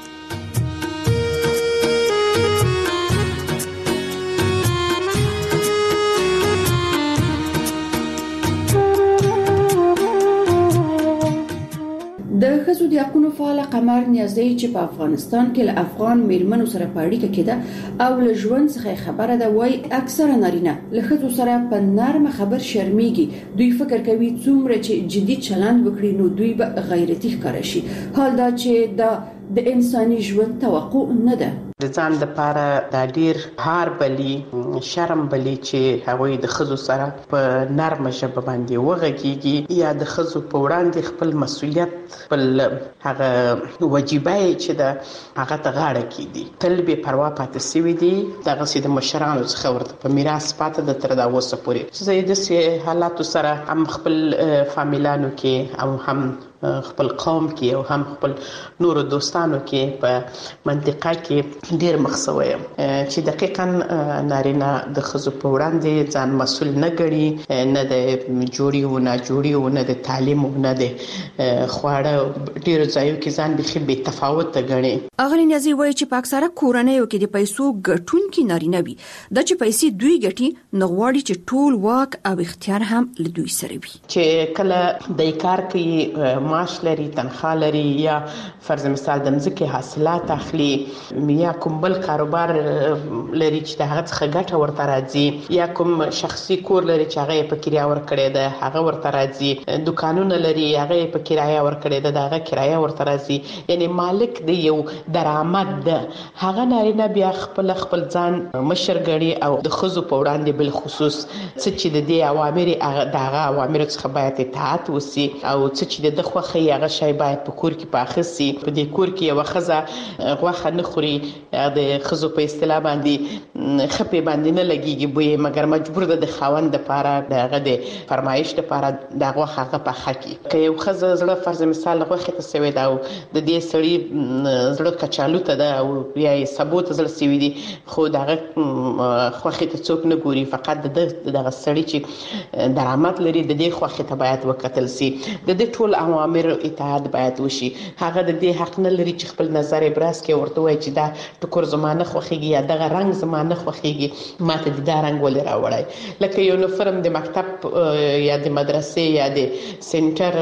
د ښځو د حقوقو فعال قمر نیازی چې په افغانستان کې له افغان میرمنو سره په اړیکه کې ده او له ژوند څخه خبره ده، وای اکثره نارینه له ښځو سره په نرمه خبر شرمېږي. دوی فکر کوي څومره چې جدي چلند وکړي نو دوی به غیرتي ښکاره شي، حال دا چې دا د انساني ژوند توقع نه ده. د ځان لپاره دا ډیر هار بلی شرم بلی چې هغوی د ښځو سره په نرمه ژبه باندې وغږیږي یا د ښځو په وړاندې خپل مسؤلیت خپل هغه وجیبه چې د هغه ته غاړه کیدي تل به پروا پاتې سوي دي. دغه سي د مشرانو څخه ورته په میراث پاتې د تر دا وسه پورې زه د سي حالاتو سره هم خپل فامیلانو کې او هم خپل قوم کې او هم خپل نورو دوستانو کې په منطقه کې ډیر مخسوي چې دقیقاً نارینه د ښځو په وړاندې ځان مسؤل نه ګڼي، نه د جوړي او نه جوړي او نه د تعلیم او نه د خواړه ډیر ځایو کې ځان بخي به تفاوت ګڼي. اغلی نیازی وایي چې په اکثره کورنیو کې د پیسو ګټونکي نارینه وي، د چې پیسې دوی ګټي نه غواړي چې ټول واک او اختیار هم له دوی سره وي. چې کله د کار کوي معاش لري، تنخواه لري یا فرض مثال د مځکې حاصلات اخلي یا کوم بل کاروبار لري چې د هغه څخه ګټه ورته راځي یا کوم شخصي کور لري چې هغه په کرایه ورکړی ده هغه ورته راځي، دکانونه لري هغه په کرایه ورکړی ده هغه کرایه ورته راځي، یعنی مالک دی یو درآمد ده. هغه نارینه بیا خپل خپل ځان مشر ګڼي او د ښځو په وړاندې بل خصوص څه چې د دې اوامر دغه اوامر څخه باید اطاعت وسی او څه چې د خوخه هغه شی باید په کور کې پاخه سي. په دې کور کې یو ښځه غوښه نه خوري، د ښځو په اصطلاح باندې خپې باندې نه لګيږي بوې، مګر مجبور ده د خاوند لپاره دغه د فرمایش لپاره د غوښه هغه پاخه کی. که یو ښځه زړه فرض مثال غوښه ته سوي دا د دې سړي زړه کچالو ته ده او یا ثبوت زړه سوي دي خو دغه خوخه ته څوک نه ګوري، فقط د دغه سړي چې درآمد لري د دې خوخه ته باید وکتل سي. د دې ټول اوامر اطاعت باید وشي. هغه د دې حق نه لري چې خپل نظر ابراز کوي ورته وایي چې دا ټکور زمانه خوخيږي یا دغه رنگ زمانه خوخيږي، ماته د دا رنگ ولې راوړای. لکه یونیفورم د مکتب یا د مدرسې یا د سنټر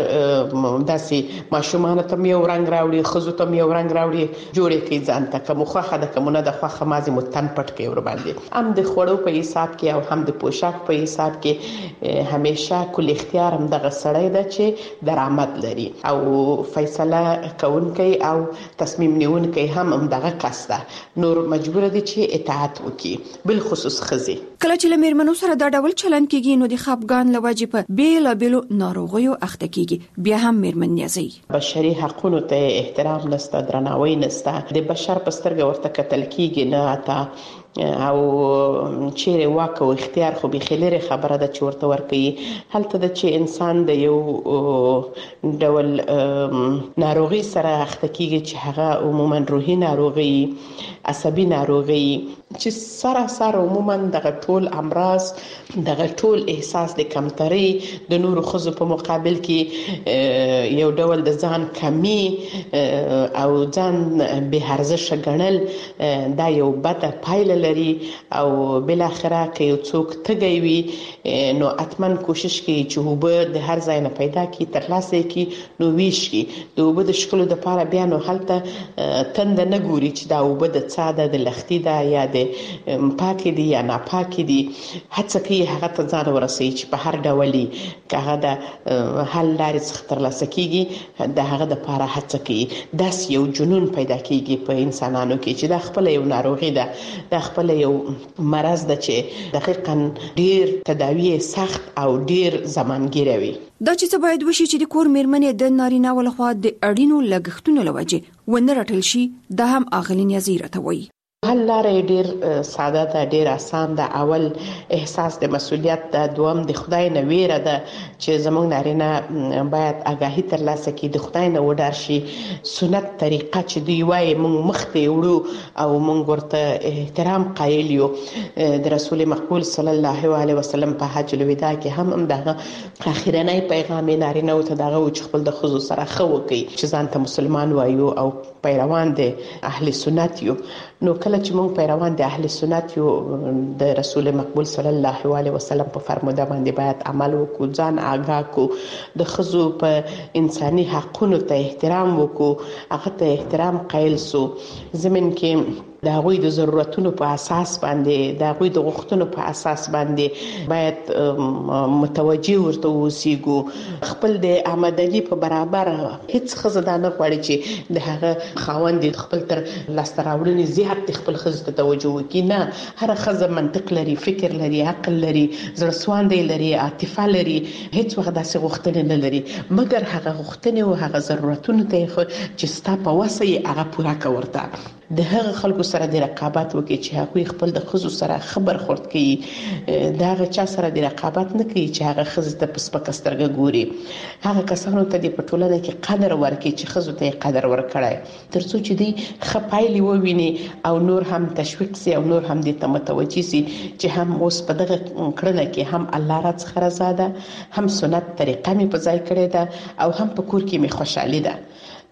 داسې ماشومان ته یو رنگ راوړي، خزو ته یو رنگ راوړي، جوړې کوي ځان ته کوم خوخه د کومه د خوخه مازی متن پټ کوي ور باندې. هم د خوړو په حساب کې او هم د پوشاک په حساب کې همیشه کل اختیار هم دغه سړی ده چې درآمد لري او فیصله کوونکی او تصمیم نیونکی هم هم دغه کس ده، نور مجبور دي چې اطاعت وکړي، بل خصوص خزي. کله چې لمرمنو سره دا ډول چلند کیږي نو د خپګان لوجه په بیل بیل ناروغیو اخته کیږي. بیا هم مرمن نیازي بشري حقوقو ته احترام نسته، درناوی نسته، د بشر په سترګه ورته کتل کیږي نه اته او چیرې واک او اختیار خو به خلره خبره ده چې ورته ورکي. هلته د چې انسان د یو ډول ناروغي سره اخته کیږي چې هغه عموما روحي ناروغي، عصبي ناروغي چې سراسر عموما دغه ټول امراض دغه ټول احساس د کمتري د نورو خزو په مقابل کې یو ډول د ځان کمی او ځان به ارزښت ګڼل دا یو بد پایله لري او بل اخره کې یو څوک تګي وي نو اتمن کوشش کوي چې وبه د هر ځای نه پیدا کی تر لاسه کی نو ویش کی د وبه د شکل د لپاره بیا نو حالت تند نه ګوري چې دا وبه د څاده د لختي دا یا د پاک دي یا ناپاک دي هڅه کوي هغه ته ځان ورسوي چې په هر ډول هغه د حل لارې څخه ترلاسه کیږي د هغه د لپاره هڅه کوي. داس یو جنون پیدا کیږي په انسانانو کې چې دا خپل یو ناروغي ده، دا خپل یو مرض ده چې دقیقاً ډیر تداوی سخت او ډیر زمانګیروي. دا چې څه باید وشي چې د کور میرمنې د نارینه ولخوا د اړینو لګښتونو لوجه ونه رټل شي، دا هم اغلین یزیره ته وایي. حل لارې ډیر ساده ده، ډیر آسان ده. اول احساس د مسؤلیت ده، دوم د خدای نه ویره ده چې زموږ نارینه باید آگاهی ترلاسه کړي، د خدای نه وډار شي. سنت طریقه چې دوی وایي موږ مخته وړو او موږ ورته احترام قایل یو. د رسول مقبول صلی الله علیه وسلم په حج الوداع کې هم هم دغه اخیرنی پیغام نارینه او ته دغه چې خپل د خزو سره خو کوي چې ځان ته مسلمان وایو او پیروان د اهل سنت یو. نو کله چې موږ پیروان د اهل سنت یو، د رسول مقبول صلی الله علیه وسلم په فرموده باندې باید عمل وکړو، ځان آگاه کو، د خزو په انساني حقونو ته احترام وکړو، هغه ته احترام قایل سو. زمين کې د هغوی د ضرورتونو په اساس باندې، د هغوی د غوښتنو په اساس باندې باید متوجي ورته اوسېږو. خپل د آمدنی په برابر هیڅ خزه دا نه غواړي چې د هغه خاوند خپل تر لاسته راوړنې زیات خپل خزه ته توجه وکړي. نه، هر خزه منطق لري، فکر لري، عقل لري، زړه سواندی لري، عاطفه لري، هیڅ وخت داسې غوښتنې نه لري، مګر هغه غوښتنې او هغه ضرورتونه ته چې ستا په وسه یې هغه پوره کړه. ورته د هغه خلکو سره د رقابت وکړي چې هغوی خپل د خزو سره خبر خورد کوي، د هغه چا سره د رقابت نه کوي چې هغه خزه ته په سپکه سترګه ګوري. هغه کسانو ته د پټولنه کې قدر ورکړي چې خزو ته قدر ورکړي، ترڅو چې دوی ښه پایلې وویني او نور هم تشویق سي او نور هم دې ته متوجي سي چې هم اوس په دغه کړنه کې هم الله را څخه رضا ده، هم سنت طریقه مې په ځای کړې ده او هم په کور کې مې خوشحالي ده.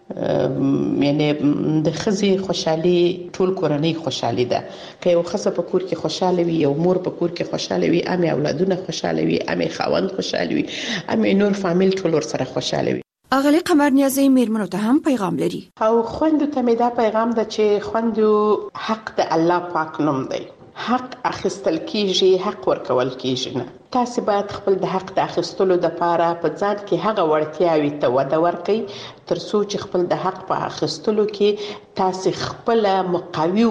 یعنی د خزي خوشحالي ټول کورنۍ خوشحالي ده. که یو خزه په کور کې خوشاله وي، یو مور په کور کې خوشاله وي، امي اولادونه خوشاله وي، امي خاوند خوشاله وي، امي نور فامیل ټول ور سره خوشاله وي. اغلی قمر نیازی میرمنو ته هم پیغام لري او خوندو ته مې دا پیغام ده چې خوندو حق د الله پاک نوم دی. حق اخیستل کیږي، حق ورکول کیږي نه. تاسو باید خپل د حق د اخیستلو د لپاره په ځان کې هغه وړتیاوي ته وده ورکړئ ترڅو چې خپل د حق په اخیستلو کې تاسو خپل مقاوي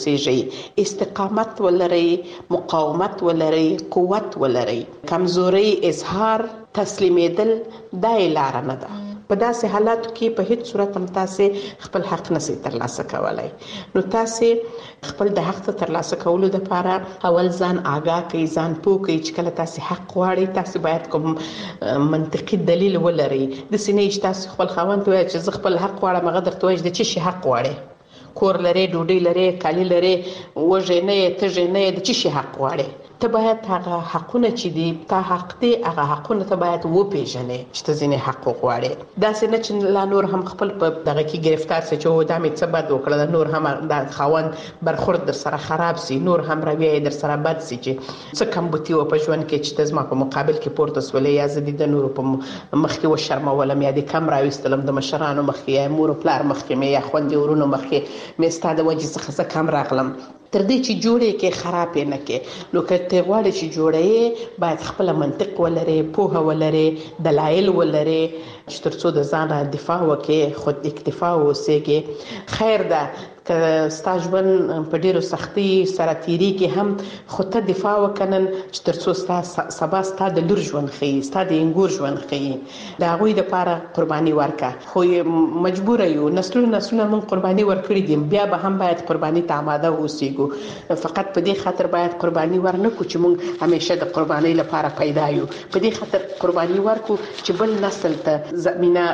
اوسئ، استقامت ولرئ، مقاومت ولرئ، قوت ولرئ. کمزوري اظهار تسلیمیدل دا لار نه ده. په داسې حالاتو کې په هیڅ صورت هم تاسو خپل حق نشئ ترلاسه کولای. نو تاسو خپل د حق ترلاسه کولو لپاره اول ځان آگاه کړئ، ځان پوه کړئ چې کله تاسو حق غواړئ تاسو باید کوم منطقي دلیل ولرئ. د سینې تاسو خپل خاوند وایي چې زه خپل حق غواړم، هغه درته وایي د چی شي حق غواړي؟ کور لري، ډوډۍ لري، کالی لري، وژې نه یې، تژې نه یې، د چی شي حق غواړي؟ ته باید هغه حقونه چې دي تا حق دي هغه حقونه ته باید وپیژنې چې ته ځینې حق غواړې. داسې نه چې لا نور هم خپل په دغه کې گرفتار سي چې دا مې څه بد وکړل، نور هم د خاوند برخورد در سره خراب سي، نور هم رویه در سره بد سي چې څه کم بوتي و په ژوند کې چې زما په مقابل کې پورته سولې یا زه د نور په مخ کې و شرمولم یا د کم راوستلم د مشرانو مخ کې یا مور پلار مخ کې مې یا خوندې ورونو مخ کې مې ستا د وجې څخه څه کم راغلم. تر دې چې جوړې کې خراب نه کې. نو که ته غواړې چې جوړې باید خپل منطق ولري، پوهه ولري، دلایل ولري چې ترڅو د ځان دفاع وکړي، خود اکتفا اوسېږي. خیر ده که ستا ژوند په ډیرو سختۍ سره تیریږي هم خو ته دفاع وکنن چې ترڅو ستا سبا ستا د لور ژوند ښیي، ستا د انګور ژوند ښیي. د هغوی دپاره قرباني ورکړه. خو مجبوره یو، نسلونه نسلونه موږ قرباني ورکړي دي، بیا به هم باید قرباني ته آماده اوسېږو. فقط په دې خاطر باید قرباني ورنکړو چې موږ همیشه د قربانۍ لپاره پیدا یو. په دې خاطر قرباني ورکړو چې بل نسل ته زمینه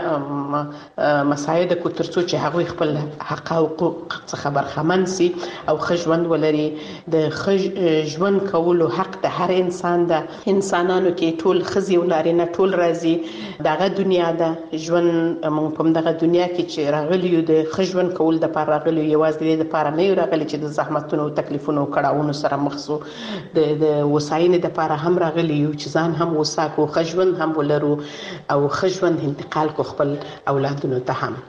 مساعده کو ترڅو چې هغوی خپل حق او حقوق څخه برخمن سي او ښه ژوند ولري. د ښه ژوند کولو حق د هر انسان ده. انسانانو کې ټول ښځې او نارینه ټول راځي. دغه دنیا ده ژوند، موږ په دغه دنیا کې چې راغلي یو د ښه ژوند کول دپاره راغلي یو، یوازې د دې دپاره نه یو راغلي چې د زحمتونو او تکلیفونو او کړاوونو سره مخ سو. د د وساینې دپاره هم راغلي یو چې ځان هم وساکو، ښه ژوند هم ولرو او ښه ژوند انتقال کو خپل اولادونو ته هم.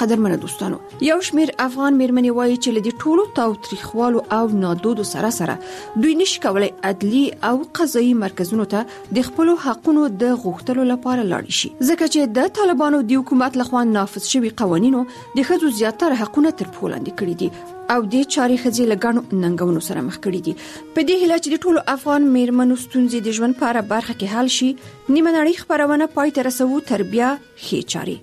قدرمنو دوستانو، یو شمیر افغان میرمنې وایي چې لدی ټولو تاوتریخوالو او نادودو سره سره دوی نشي کولای عدلی او قضایي مرکزونو ته د خپل حقونو د غوښتلو لپاره لاړ شي، ځکه چې د طالبانو د حکومت لخوا نافذ شوی قوانینو د ښځو زیاتره حقونه تر پښو لاندې کړي دي او د چاري خځې لګانو ننګونو سره مخ کړي دي. په دې هیله چې د ټولو افغان میرمنو ستونزې د ژوند په اړه برخه کې حل شي، نیمه نړۍ خبرونه پای ته رسوو تر بیا ښې چاري.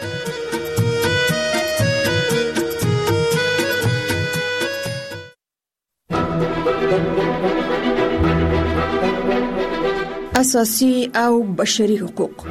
اساسي او بشري حقوق.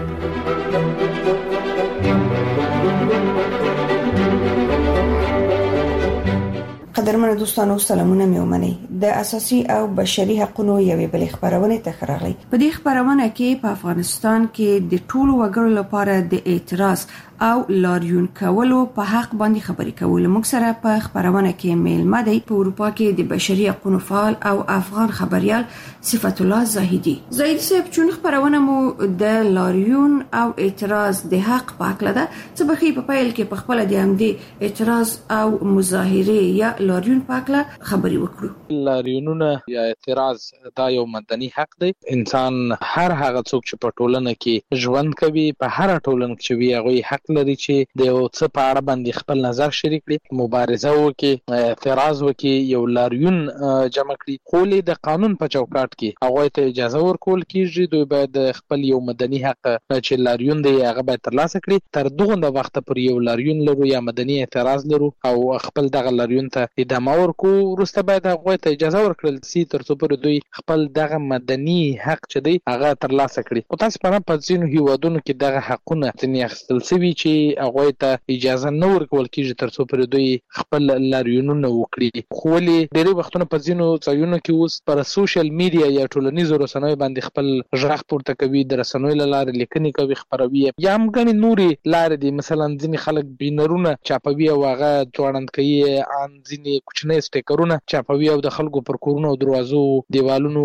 قدرمنو دوستانو، سلامونه مې ومنئ. د اساسي او بشري حقوقو یوې بلې خبرونه ته راغلی. په دې خبرونه کې په افغانستان کې د ټولو وګړو لپاره د اعتراض او لاریون کولو په حق باندې خبرې کول. موږ سره په خبرونه کې میلمه دی په اروپا کې د بشري حقوقو فعال او افغان خبريال صفت الله زاهدي. زاهدي صاحب، چون خبرونه مو د لاریون او اعتراض د حق په اړه ده، څه بخي په پیل کې په خپل د همدې اعتراض او مظاهره یا لاریون په اړه خبرې وکړو. لاریونونه یا اعتراض دا یو مدني حق دی. انسان هر هغه څوک چې په ټولنه کې ژوند کوي، په هر ټولنه کې وي، هغه حق لري چې د یو څه په اړه باندې خپل نظر شریک کړي، مبارزه وکړي، اعتراض وکړي، یو لاریون جمع کړي. خو د قانون په چوکاټ کې هغه ته اجازه ورکول کیږي. دوی باید خپل یو مدني حق چې لاریون دی هغه باید ترلاسه کړي. تر دغه وخت پر یو لاریون لرو یا مدني اعتراض لرو او خپل دغه لاریون ته ادامه ورکو، وروسته باید هغه ته اجازه ورکړل شي تر څو پر دوی خپل دغه مدني حق چې دی هغه ترلاسه کړي. او تاسو په په ځینو هیوادونو کې دغه حقونه ځنې اخیستل شوي چې هغه ته اجازه نه ورکول کیږي تر څو پر دوی خپل لاریونونه وکړي. خو ولې ډېری وختونه په ځینو ځایونو کې اوس پر سوشل میډیا یا ټولنیزو رسنیو باندې خپل غږ پورته کوي، د رسنیو له لارې لیکنې کوي، خبروي، یا هم ګڼې نورې لارې دي. مثلا ځینې خلک بینرونه چاپوي او هغه ځوړند کوي، ان ځینې کوچنۍ سټیکرونه چاپوي او د خلکو پر کورونو او دروازو دیوالونو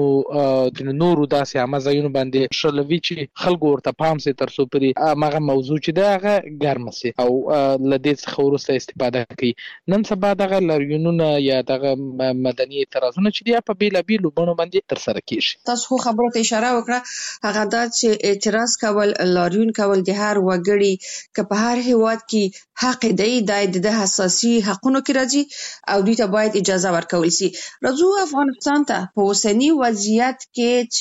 د نورو داسې عامه ځایونو باندې شلوي چې خلکو ورته پام سي تر څو پرې هغه موضوع چې ده هغه ګرمه سي او له دې څخه وروسته استفاده کوي. نن سبا دغه لاریونونه یا دغه مدني اعتراضونه چې دي په بیلابیلو بڼو باندې ترسره کیږي. تاسو خو خبرو ته اشاره وکړه، هغه دا چې اعتراض کول، لاریون کول د هر وګړي که په هر هیواد کې حق دی، د حساسي حقونو کې راځي او دوی ته باید اجازه ورکول شي. راځو افغانستان ته. په اوسنی وضعیت کې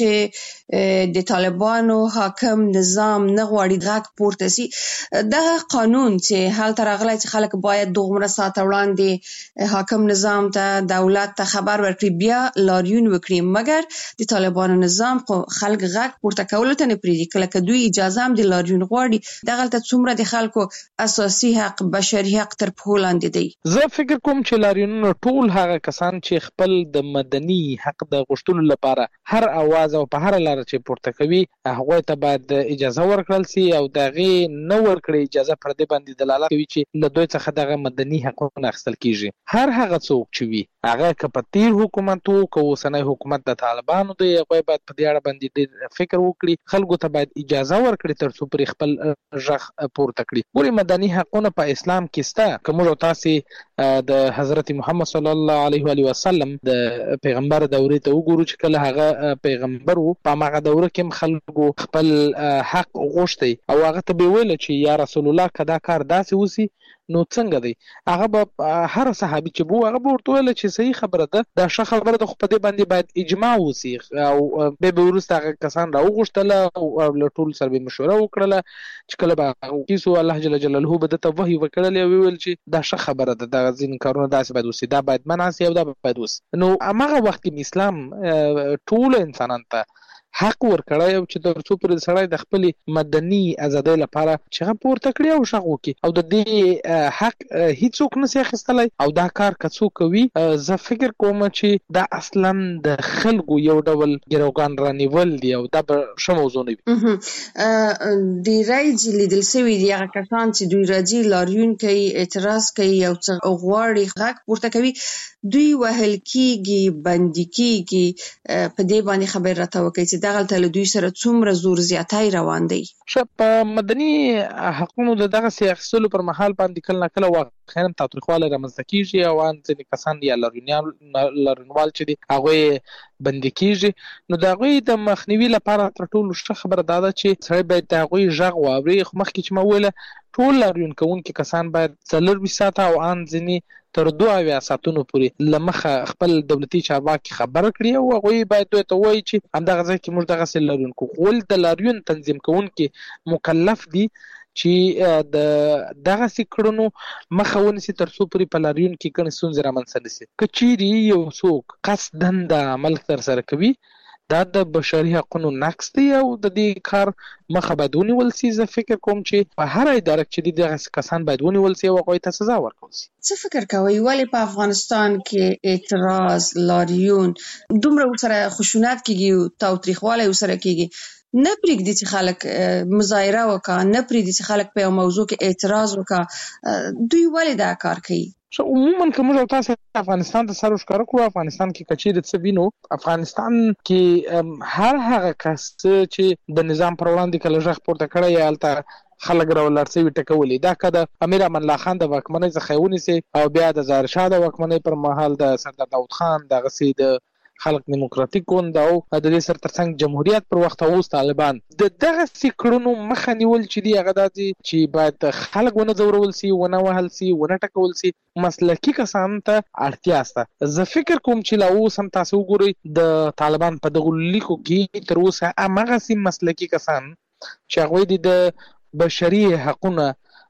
چې د طالبانو حاکم نظام نه غواړي غږ پورته شي، دغه قانون چې حال تر راغلی چې خلک باید دومره ساعت وړاندې حاکم نظام ته، دولت ته خبر ورکړي، بیا لاریون وکړي، مګر د طالبانو نظام خو خلک غږ پورته کولو ته نه پریږدي. کله که دوی اجازه هم د لاریون غواړي، دغه ته څومره د خلکو اساسي حق، بشري حق تر پښو لاندې دی. زه فکر کوم چې لاریونونه ټول هغه کسان چې خپل د مدني حق د غوښتلو لپاره هر اواز او په هر لار چې پورته کوي هغه ته باید اجازه ورکړل شي او دغه نه ورکړي اجازه پر دې باندې دلالت کوي چې له دوی څخه دغه مدني حقوق اخیستل کیږي. هر هغه څوک چې وي، هغه کپتیر حکومت او اوسنۍ حکومت د طالبانو دی، هغه باید په دې اړه باندې ډېر فکر وکړي. خلکو ته باید اجازه ورکړي تر څو پر خپل ژغ پورته کړي. ګوري مدني حقوق په اسلام کې شته. کوم تاسو د حضرت محمد صلی الله علیه و علیه وسلم د پیغمبر دورې ته وګورو چې کله هغه پیغمبر وو، په هغه دوره کې خلکو خپل حق غوښتي او هغه ته به ویل چې یا رسول الله کدا کار داسې وسی نو څنګه دی. هغه به هر صحابي چې بو هغه ورته ویل چې صحیح خبره ده، دا ښه خبره ده، خو په دې باندې باید اجماع وسی او به به ورسته هغه کسان راوغوښتل او له ټول سره به مشوره وکړه چې کله به کیسو الله جل جلاله به د توهی وکړل او ویل چې دا ښه خبره ده، دا ځین کارونه داسې باید وسی، دا باید منع سي او دا باید وسی. نو هغه وخت کې اسلام ټول انسانانو ته حق ورکړی او چې د څو پر سړی د خپل مدني ازادۍ لپاره چې هغه پورته کړی او شغو کې او د دې حق هیڅوک نشي اخیستلی او دا کار که څوک کوي، زه فکر کوم چې دا اصلا د خلکو یو ډول ګروګان رانیول دی او دا به ښه موضوع نه وي. ډېری چې لیدل شوي دي هغه کسان چې دوی راځي لاریون کوي، اعتراض کوي او څه غواړي غږ پورته کوي، دوی وهل کېږي، بندي کېږي. په دې باندې خبر راته وکړئ چې چې دغه تل دوی سره څومره زور زیاتای روان دی؟ شپ مدني حقوقو د دغه سیاستلو پر مهال باندې کله کله واقعا تاوتریخواله رامنځته کیږي او ان ځینې کسان یا لارونیال لارونوال چې دي هغه بند کیږي. نو د هغوی د مخنیوي لپاره تر ټولو ښه خبره دا ده چې سړی باید د هغوی غږ واوري. مخکې چې ما وویله ټول لاریون کوونکي کسان باید څلرویشت ساعته او ان ځینې تر دوه اویا ساعتونو پورې له مخه خپل دولتي چارواکي خبره کړي او هغوی باید دوی ته ووایي چې همدغه ځای کې موږ دغسې لاریون کوو. ول د لاریون تنظیم کوونکي مکلف دي چې د دغسې کړنو مخه ونیسي تر څو پورې په لاریون کې کومې ستونزې رامنځته نه سي. که چیرې یو څوک قصداً د عمل ترسره کوي دا د بشري حقوقو نقض دی او د دې کار مخه باید ونیول سي. زه فکر کوم چې په هر اداره کې چې دغه کسان باید ونیول سي او هغوی ته سزا ورکړل سي. څه فکر کوئ ولې په افغانستان کې اعتراض، لاریون دومره ورسره خشونت کېږي او تاوتریخوالی ورسره کېږي؟ نه پرېږدي چې خلک مظاهره وکړي، نه پرېږدي چې خلک په یو موضوع کې اعتراض وکړي. دوی ولې دا کار کوي؟ شو عموما که موږ او تاسو افغانستان ته سر ښکاره کړو، افغانستان کې که چیرې څه وینو، افغانستان کې هر هغه کس چې د نظام پر وړاندې کله غږ پورته کړی یا هلته خلک راولاړ سوي ټکولي، دا که د امیر امان الله خان د واکمنۍ څخه یې ونیسي او بیا د ظاهر شاه د واکمنۍ پر مهال د سردار داود خان دغسې د خلق دیموکراتیک ګوند او د دې سره ترڅنګ جمهوریت پر وخت اوس طالبان د دغسې کړنو مخه نیول چې دي هغه دا دي چې باید خلک ونه ځورول سي، ونه وهل سي، ونه ټکول سي. مسلکي کسانو ته اړتیا سته. زه فکر کوم چې لا اوس هم تاسو وګورئ د طالبان په دغو لیکو کې تر اوسه هماغسې مسلکي کسان چې هغوی د بشري حقونه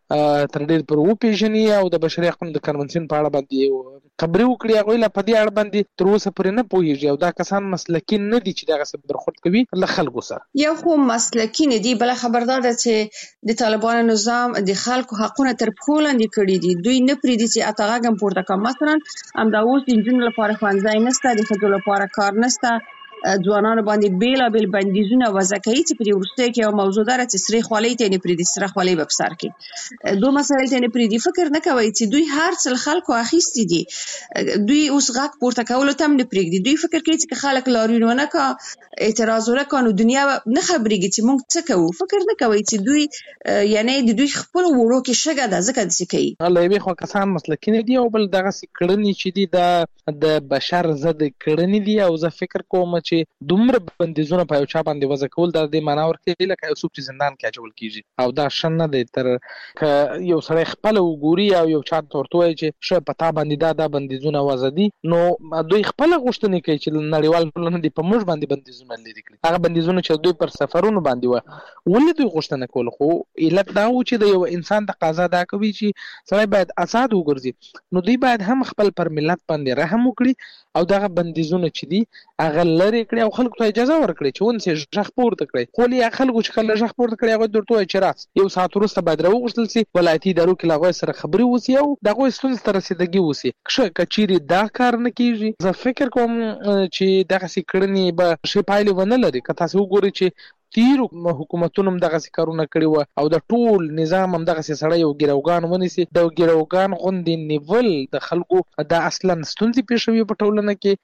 تر ډېر پر وپېژني او د بشري حقونو د کنونسیون په اړه باندې خبرې وکړي، هغوی لا په دې اړه باندې تر اوسه پورې نه پوهېږي او دا کسان مسلکي نه دي چې دغسې برخورد کوي له خلکو سره. یو خو مسلکي نه دي، بله خبردار ده چې د طالبانو نظام د خلکو حقونه تر پښو لاندې کړي دي. دوی نه پرېږدي چې اته غږ هم پورته کړي. مثلا همدا اوس د نجونو لپاره ښوونځی نشته، د ښځو لپاره کار نشته، ځوانانو باندې بېلابېل بندیزونه وضع کوي چې په دې وروستیو کې یو موضوع ده چې سرې خولۍ ته یې نه پرېږدي، سره خولۍ به په سر کړي، دوه مسایل ته یې نه پرېږدي. فکر نه کوئ چې دوی هر څه له خلکو اخیستي دي، دوی اوس غږ پورته کولو ته هم نه پرېږدي. دوی فکر کوي چې که خلک لاریون ونه کړه، اعتراض ونه کړه، نو دنیا نه خبرېږي چې موږ څه کوو. فکر نه کوئ چې دوی یعنی د دوی خپلو وړو کې شګه ده، ځکه داسې کوي. له یوې خوا کسان مسلکي نه دي او بل دغسې کړنې چې دي دا د بشر ضد کړنې دي او زه فکر کوم چې دومره بندیزونه په یو چا باندې وضع کول دا د معنا ورکوي لکه یو څوک چې زندان کې اچول کېږي او دا ښه نه دی. تر که یو سړی خپله وګوري او یو چا ته ورته ووایي چې ښه په تا باندې دا دا بندیزونه وضع دي، نو دوی خپله غوښتنې کوي چې نړیوال ټولنه دې په موږ باندې بندیزونه لرې کړي. هغه بندیزونه چې دوی پر سفرونو باندې وه، ولې دوی غوښتنه کول؟ خو علت دا و چې د یو انسان تقاضا دا کوي چې سړی باید آزاد وګرځي، نو دوی باید هم خپل پر ملت باندې رحم وکړي او دغه بندیزونه چې دي هغه لرې کړي او خلکو ته اجازه ورکړي چې ونسې غږ پورته کړي. خو له خلکو چې کله غږ پورته کړي هغوی درته وایي چې راس یو ساعت وروسته باید راوغوښتل سي، ولایتي ادارو کې له هغوی سره خبرې وسي او د هغوی ستونزې ته رسېدګي وسي. ښه که چیرې دا کار نه کېږي، زه فکر کوم چې دغسې کړنې به ښې پایلې ونه لري. که تاسې وګورئ چې تیرو حکومتونو هم دغسې کارونه کړي وه او د ټول نظام هم دغسې سړی یو ګروګان ونیسي، د ګروګان غوندې نیول د خلکو دا اصلا ستونزې پېښوي په ټولنه کې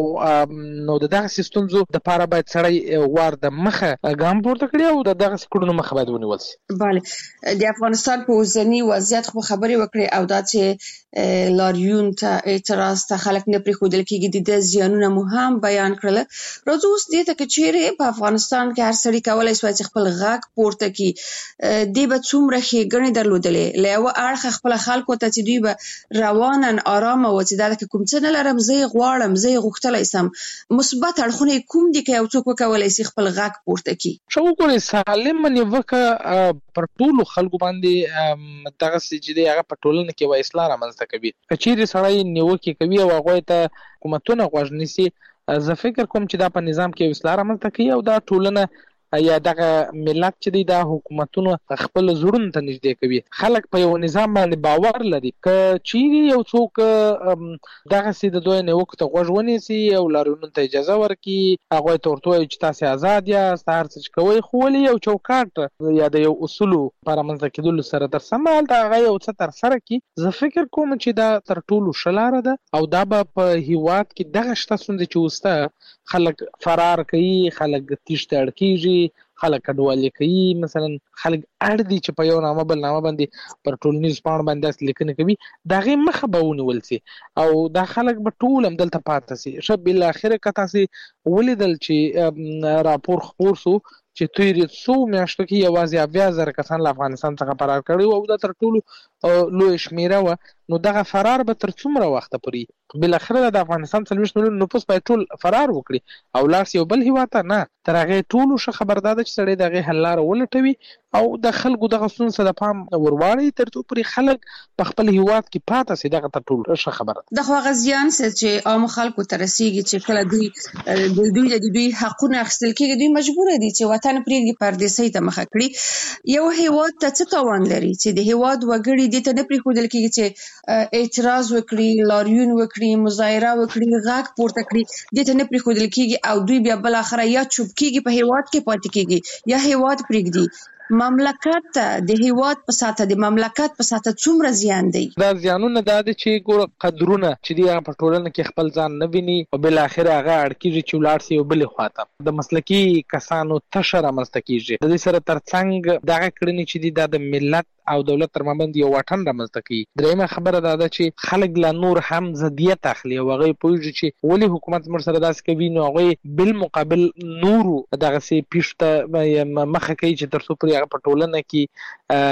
او نو د دغسې ستونزو دپاره باید سړی وار د مخه ګام پورته کړي او د دغسې کړنو مخه باید ونیول سي. بله، د افغانستان په اوسني وضعیت خو خبرې وکړې او دا چې لاریون ته اعتراض ته خلک نه پرېښودل کېږي، د زیانونه مو هم بیان کړل. راځو اوس دې ته که چیرې په افغانستان کې هر سړي کولای شوای چې خپل غږ پورته کړي، دې به څومره ښېګڼې درلودلې. له یوه اړخه خپله خلکو ته چې دوی به رواناً ارامه و چې دا لکه کوم څه نه لرم، زه یې غواړم، زه یې غوښتلی سم، مثبت اړخونه یې کوم دي که یو څوک وکولی شي خپل غږ پورته کړي؟ ښه وګورئ، سالمه نیوکه پر ټولو خلکو باندې دغسې چې دی هغه په ټولنه کې یوه اصلاح رامنځته کوي. که چیرې سړی نیوکې کوي او هغوی ته حکومتونه غوږ نیسي، زه فکر کوم چې دا په نظام کې یو اصلاح رامنځته کوي او دا ټولنه یا دغه ملت چې دی دا حکومتونه خپل زړونو ته نږدې کوي. خلک په یو نظام باندې باور لري. که چیرې یو څوک دغسې د دوی نیوکو ته غوږ ونیسي او لاریونونو ته اجازه ورکړي، هغوی ته ورته وایي چې تاسې آزاد یاست، هر څه چې کوئ، خو ولې یو چوکاټ یا د یو اصولو په رامنځته کېدلو سره ترسره هلته هغه یو څه ترسره کړي، زه فکر کوم چې دا تر ټولو ښه لاره ده او دا به په هېواد کې دغه شته ستونزې چې اوس خلک فرار کوي، خلک تیښته اړ کیږي، خلک کډوالي کوي، مثلا خلک اړ دي چې په یو نامه بل نامه باندې پر ټولنیز پاڼو باندې داسې لیکنې کوي، د هغې مخه به ونیول سي او دا خلک به ټول همدلته پاتې سي. ښه بالاخره که تاسې ولیدل چې راپور خپور سو چې تېرې څو میاشتو کې یوازې اویا زره کسان له افغانستان څخه فرار کړي وو او دا تر ټولو لویه شمېره وه. نو دغه فرار به تر څومره وخته پورې؟ بالاخره د افغانستان څلوېښت میلیون نفوس باید ټول فرار وکړي او لاړ سي یو بل هېواد ته. نه، تر هغې ټولو ښه خبر دا ده چې سړی د هغې حل لاره ولټوي او د خلکو دغه ستونزو ته د پام ورواړي تر څو پورې خلک په خپل هېواد کې پاته سي. دغه تر ټولو ښه خبره ده. د خو هغه زیان چې عامو خلکو ته رسېږي چې کله دوی د دوی د دوی حقونه اخیستل کېږي، دوی مجبوره دي چې وطن پرېږدي، پردیسۍ ته مخه کړي. یو هېواد ته څه تاوان لري چې د هېواد وګړي دې ته نه پرېښودل کېږي چې اعتراض وکړي، لاریون وکړي، مظاهره وکړي، غږ پورته کړي، دې ته نه پرېښودل کېږي او دوی بیا بالاخره یا چوپ کېږي، په هېواد کې پاتې کېږي، یا هېواد پرېږدي. مملکت ته د هېواد په ساته د مملکت په ساته څومره زیان دی؟ دا زیانونه دا دي چې ګوره قدرونه چې دي هغه په ټولنه کې خپل ځان نه ویني او بالاخره هغه اړ کېږي چې ولاړ سي یو بلې خواته. د مسلکي کسانو تشه رامنځته کېږي. د دې سره تر څنګ دغه کړنې چې دي دا د ملت او دولت تر مابین یو واټن رامنځته کوي. دریمه خبره دا ده چې خلک لا نور هم ضدیت اخلي او هغوی پوهېږي چې ولې حکومت زموږ سره داسې کوي، نو هغوی بالمقابل نورو دغسې پیښو ته مخه کوي چې تر څو پورې هغه په ټولنه کې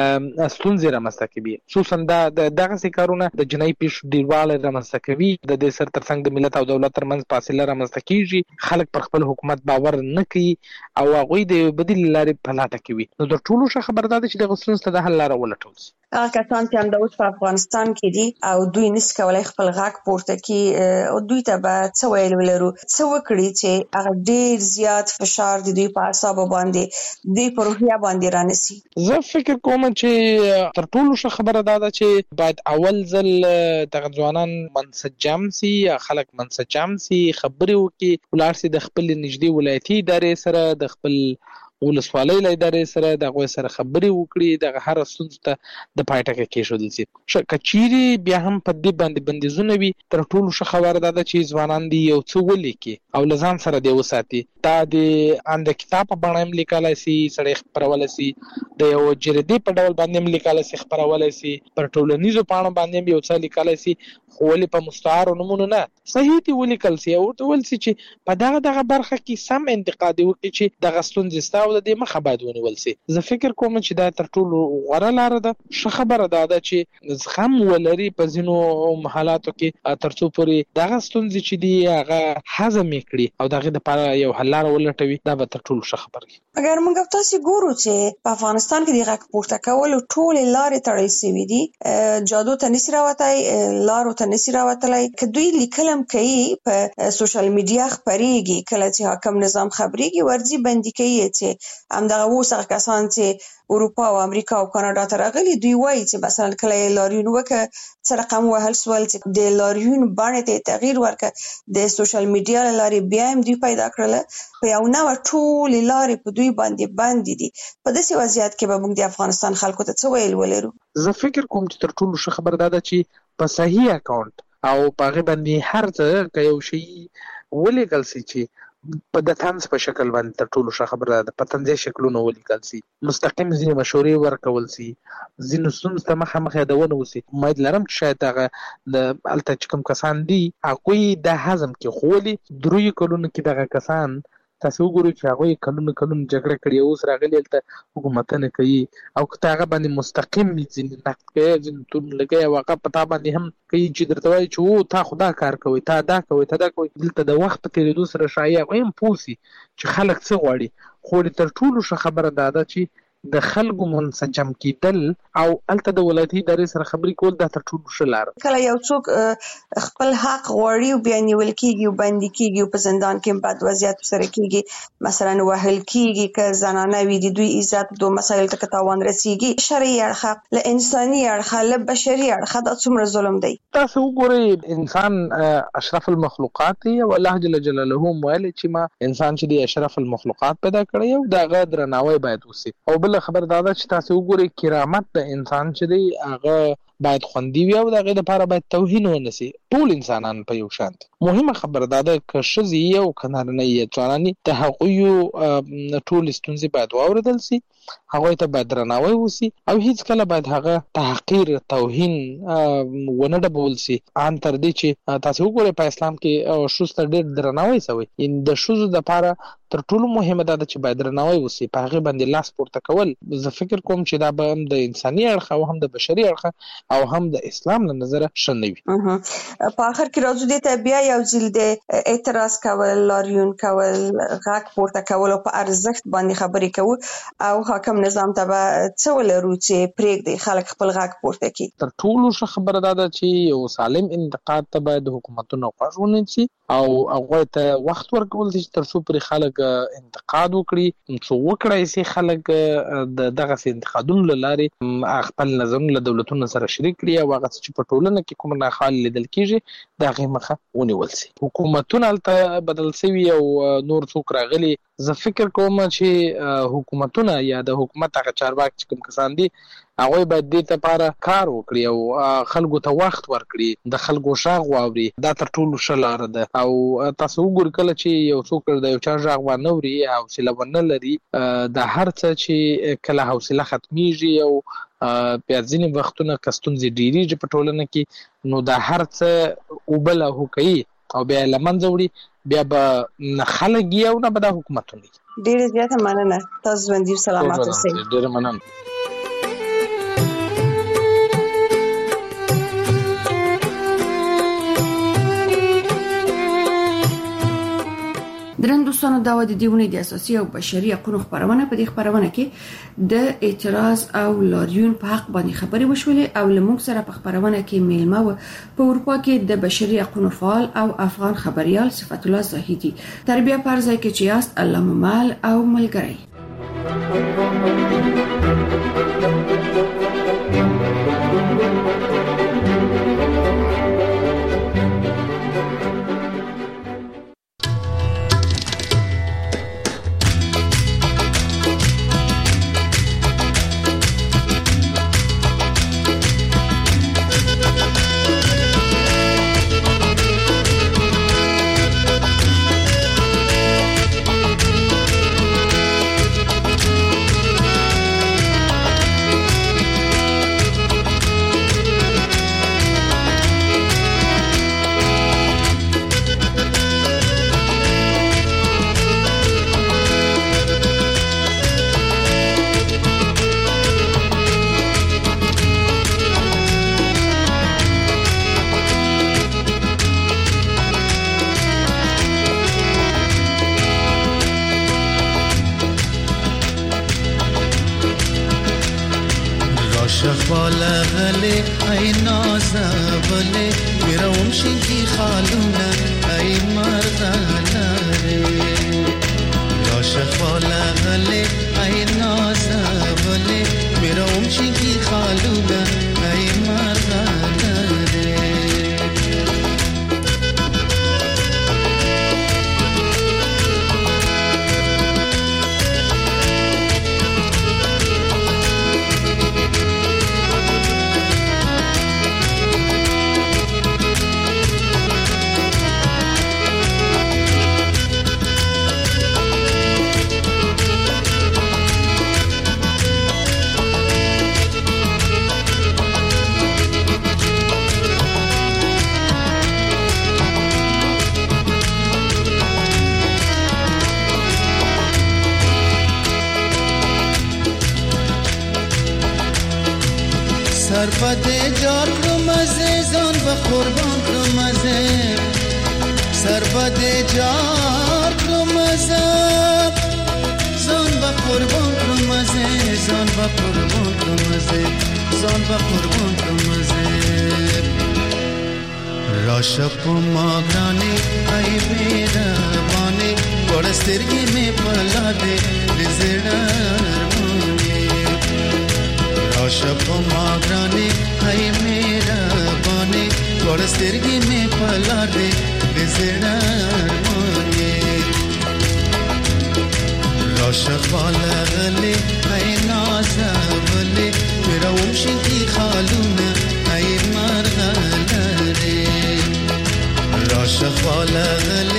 ستونزې رامنځته کوي. خصوصا دا دغسې کارونه د جنایي پیښو ډېروالی رامنځته کوي. د دې سره تر څنګ د ملت او دولت ترمنځ فاصله رامنځته کېږي. خلک پر خپل حکومت باور نه کوي او هغوی د یو بدیل لارې په لټه کوي. نو تر ټولو ښه خبره دا ده چې دغه ستونزو ته د حل لاره ولټول سي. هغه کسان چې همدا اوس په افغانستان کې دي او دوی نشي کولای خپل غږ پورته کړي، او دوی ته به څه ویل ولرو؟ څه وکړي چې هغه ډېر زیات فشار د دوی په اعصابو باندې، دوی په روحیه باندې رانسي؟ زه فکر کوم چې تر ټولو ښه خبره دا ده چې باید اول ځل دغه ځوانان منسجم سي، خلک منسجم سي، خبرې وکړي، ولاړ سي د خپلې نږدې ولایتي ادارې سره، د خپل ولسوالۍ له ادارې سره د هغوی سره خبرې وکړي، دغه هره ستونزو ته د پای ټکی کېښودل سي. ښه که چیرې بیا هم په دې باندې بندیزونه وي، تر ټولو ښه خبره دا ده چې ځوانان دې یو څه ولیکي او له ځان سره دې وساتي. دا د ان د کتاب په بڼه هم لیکلی سي، سړی خپرولی سي، د یو جریدې په ډول باندې هم لیکلی سي، خپرولی سي، پر ټولنیزو پاڼو باندې هم یو څه لیکلی سي، خو ولې په مستعارو نومونو نه، صحیح دې ولیکل سي او ورته وویل سي چې په دغه دغه برخه کې سم انتقاد دې وکړي چې دغه ستونزې ستا او د دې مخه باید ونیول سي. زه فکر کوم چې دا تر ټولو غوره لاره ده. ښه خبره دا ده چې زغم ولري په ځینو حالاتو کې تر څو پورې دغه ستونزې چې دي هغه هضم یې کړي او د هغې دپاره یو حل لاره ولټوي. دا به تر ټولو ښه خبره وي. اگر موږ تاسې ګورو چې په افغانستان کې د غږ پورته کولو ټولې لارې تړل سوي دي، جادو ته نشي راوتی، لارو ته نشي راوتلی. که دوی لیکلم کوي په سوشل میډیا خپرېږي، کله چې حاکم نظام خبرېږي ورځي بندي کوي چې همدغه اوس هغه کسان چې اروپا او امریکا او کاناډا ته راغلي دوی وایي چې مثلا کله یې لاریون وکړه څه رقم وهل سول چې د لاریون بڼې ته تغییر ورکړه، د سوشل میډیا له لارې بیا هم دوی پیدا کړله، په یو نوع ټولې لارې په دوی باندې بندې دي. په داسې وضعیت کې به موږ د افغانستان خلکو ته څه ویل ولرو؟ زه فکر کوم چې تر ټولو ښه خبره دا ده چې په صحیح اکاونټ او په هغې باندې هر څه که یو شی ولیکل سي چې په د طنز په شکل باندې تر ټولو ښه خبره ده، په طنزي شکلونو ولیکل سي، مستقیم ځینې مشورې ورکول سي، ځینو ستونزو ته مخامخ یادونه وسي. امید لرم چې شاید هغه د هلته چې کوم کسان دي هغوی دا هضم کړي، خو ولې دریو کلونو کې دغه کسان تاسې وګورئ چې هغوی کلونه کلونه جګړه کړې، اوس راغلي هلته حکومتونه کوي او که ته هغه باندې مستقیم ځینې نقد کوي، ځینې تورونه لګوي او هغه په تا باندې هم کوي چې درته وایي چې او تا خو دا کار کوئ، تا دا کوئ، تا دا کوئ. دلته د وخت په تېرېدو سره ښایي هغوی هم پوه سي چې خلک څه غواړي. خو تر ټولو ښه خبره دا ده چې د خلکو منسجم کېدل او هلته د ولایتي ادارې سره خبرې کول دا تر ټولو ښه لاره. کله یو څوک خپل حق غواړي او بیا نیول کېږي او بندي کېږي او په زندان کې بد وضعیت سره کېږي، مثلا وهل کېږي، که زنانه وي د دوی عزت دو مسایل ته که تاوان رسېږي، شرعي اړخه له انساني اړخه له بشري اړخه دا څومره ظلم دی. تاسو وګورئ انسان اشرف المخلوقات دی او الله جل جلاله هم ویلي چې ما انسان چې دی اشرف المخلوقات پیدا کړی او د هغه درناوی باید وسي. او بله خبر دا ده چې تاسو وګورئ کرامت د انسان چې دی هغه باید خوندي وي او د هغې دپاره باید توهین ونه سي. ټول انسانان په یو شان دي. مهمه خبره دا ده که ښځې یې او که نارینه یې ځوانان د هغویو ټولې ستونزې باید واورېدل سي، هغوی ته باید درناوی وسي او هیڅکله باید هغه تحقیر توهین ونه ډبول سي. ان تر دې چې تاسو وګورئ په اسلام کې ښځو ته ډېر درناوی سوی. د ښځو دپاره تر ټولو مهمه دا ده چې باید درناوی وسي، په هغې باندې لاس پورته کول. زه فکر کوم چې دا به هم د انساني اړخه او هم د بشري اړخه او هم د اسلام له نظره ښه نه وي. په آخر کې راځو دې ته بیا یو ځل د اعتراض کول، لاریون کول، غږ پورته کول او په ارزښت باندې خبرې کوو او حاکم نظام ته به څه ولرو چې پرېږدي خلک خپل غږ پورته کړي. تر ټولو ښه خبره دا ده چې یو سالم انتقاد ته باید حکومتونه غوږ ونیسي او هغوی ته وخت ورکول شي تر څو پرې خلک انتقاد وکړي، څو وکړای شي خلک د دغسې انتقادونو له لارې خپل نظرونه له دولتونو سره شریک کړي او هغه څه چې په ټولنه کې کوم ناخوالې لیدل کېږي د هغې مخه ونیول شي. حکومتونه هلته بدل شوي او نور څوک راغلي. زه فکر کوم چې حکومتونه یا د حکومت هغه چارواکي چې کوم کسان دي هغوی باید دې لپاره کار وکړي او خلکو ته وخت ورکړي، د خلکو غږ واوري. دا تر ټولو ښه لاره ده. او تاسو وګورئ کله چې یو څوک د یو چا غږ ونه اوري، حوصله ونه لري، د هر څه چې کله حوصله ختمیږي او بیا ځینې وختونه که ستونزې ډېرېږي په ټولنه کې نو دا هر څه اوبه لاهو کوي او بیا یې له منځه وړي، بیا به نه خلک یې او نه به دا حکومتونه وي. ډېره زیاته مننه. تاسو ژوندي او سلامت اوسئ. ډېره مننه. درنو دوستانو، دا و د دې ونې د اساسي او بشري حقوقو خبرونه. په دې خبرونه کې د اعتراض او لاریون په حق باندې خبرې وشولې او له موږ سره په خبرونه کې میلمه و په اروپا کې د بشري حقوقو فعال او افغان خبريال صفت الله زاهدي. تربیه پر ځای کې چې یاست الله ممال او ملګری. سرپده جار کرم عزیزان به قربان کرم عزیز سرپده جار کرم عزیز زان به قربان کرم عزیز زان به قربان کرم عزیز زان به قربان کرم عزیز راشپ ماغرانی ای بیربانی ورسترگی می پلا دے رزدار راشپ ماغرانی ای میربانی ورسترگی می پلا دے رزدار راشق بالغلی ای نازولی میرا ومشی کی خالونه والا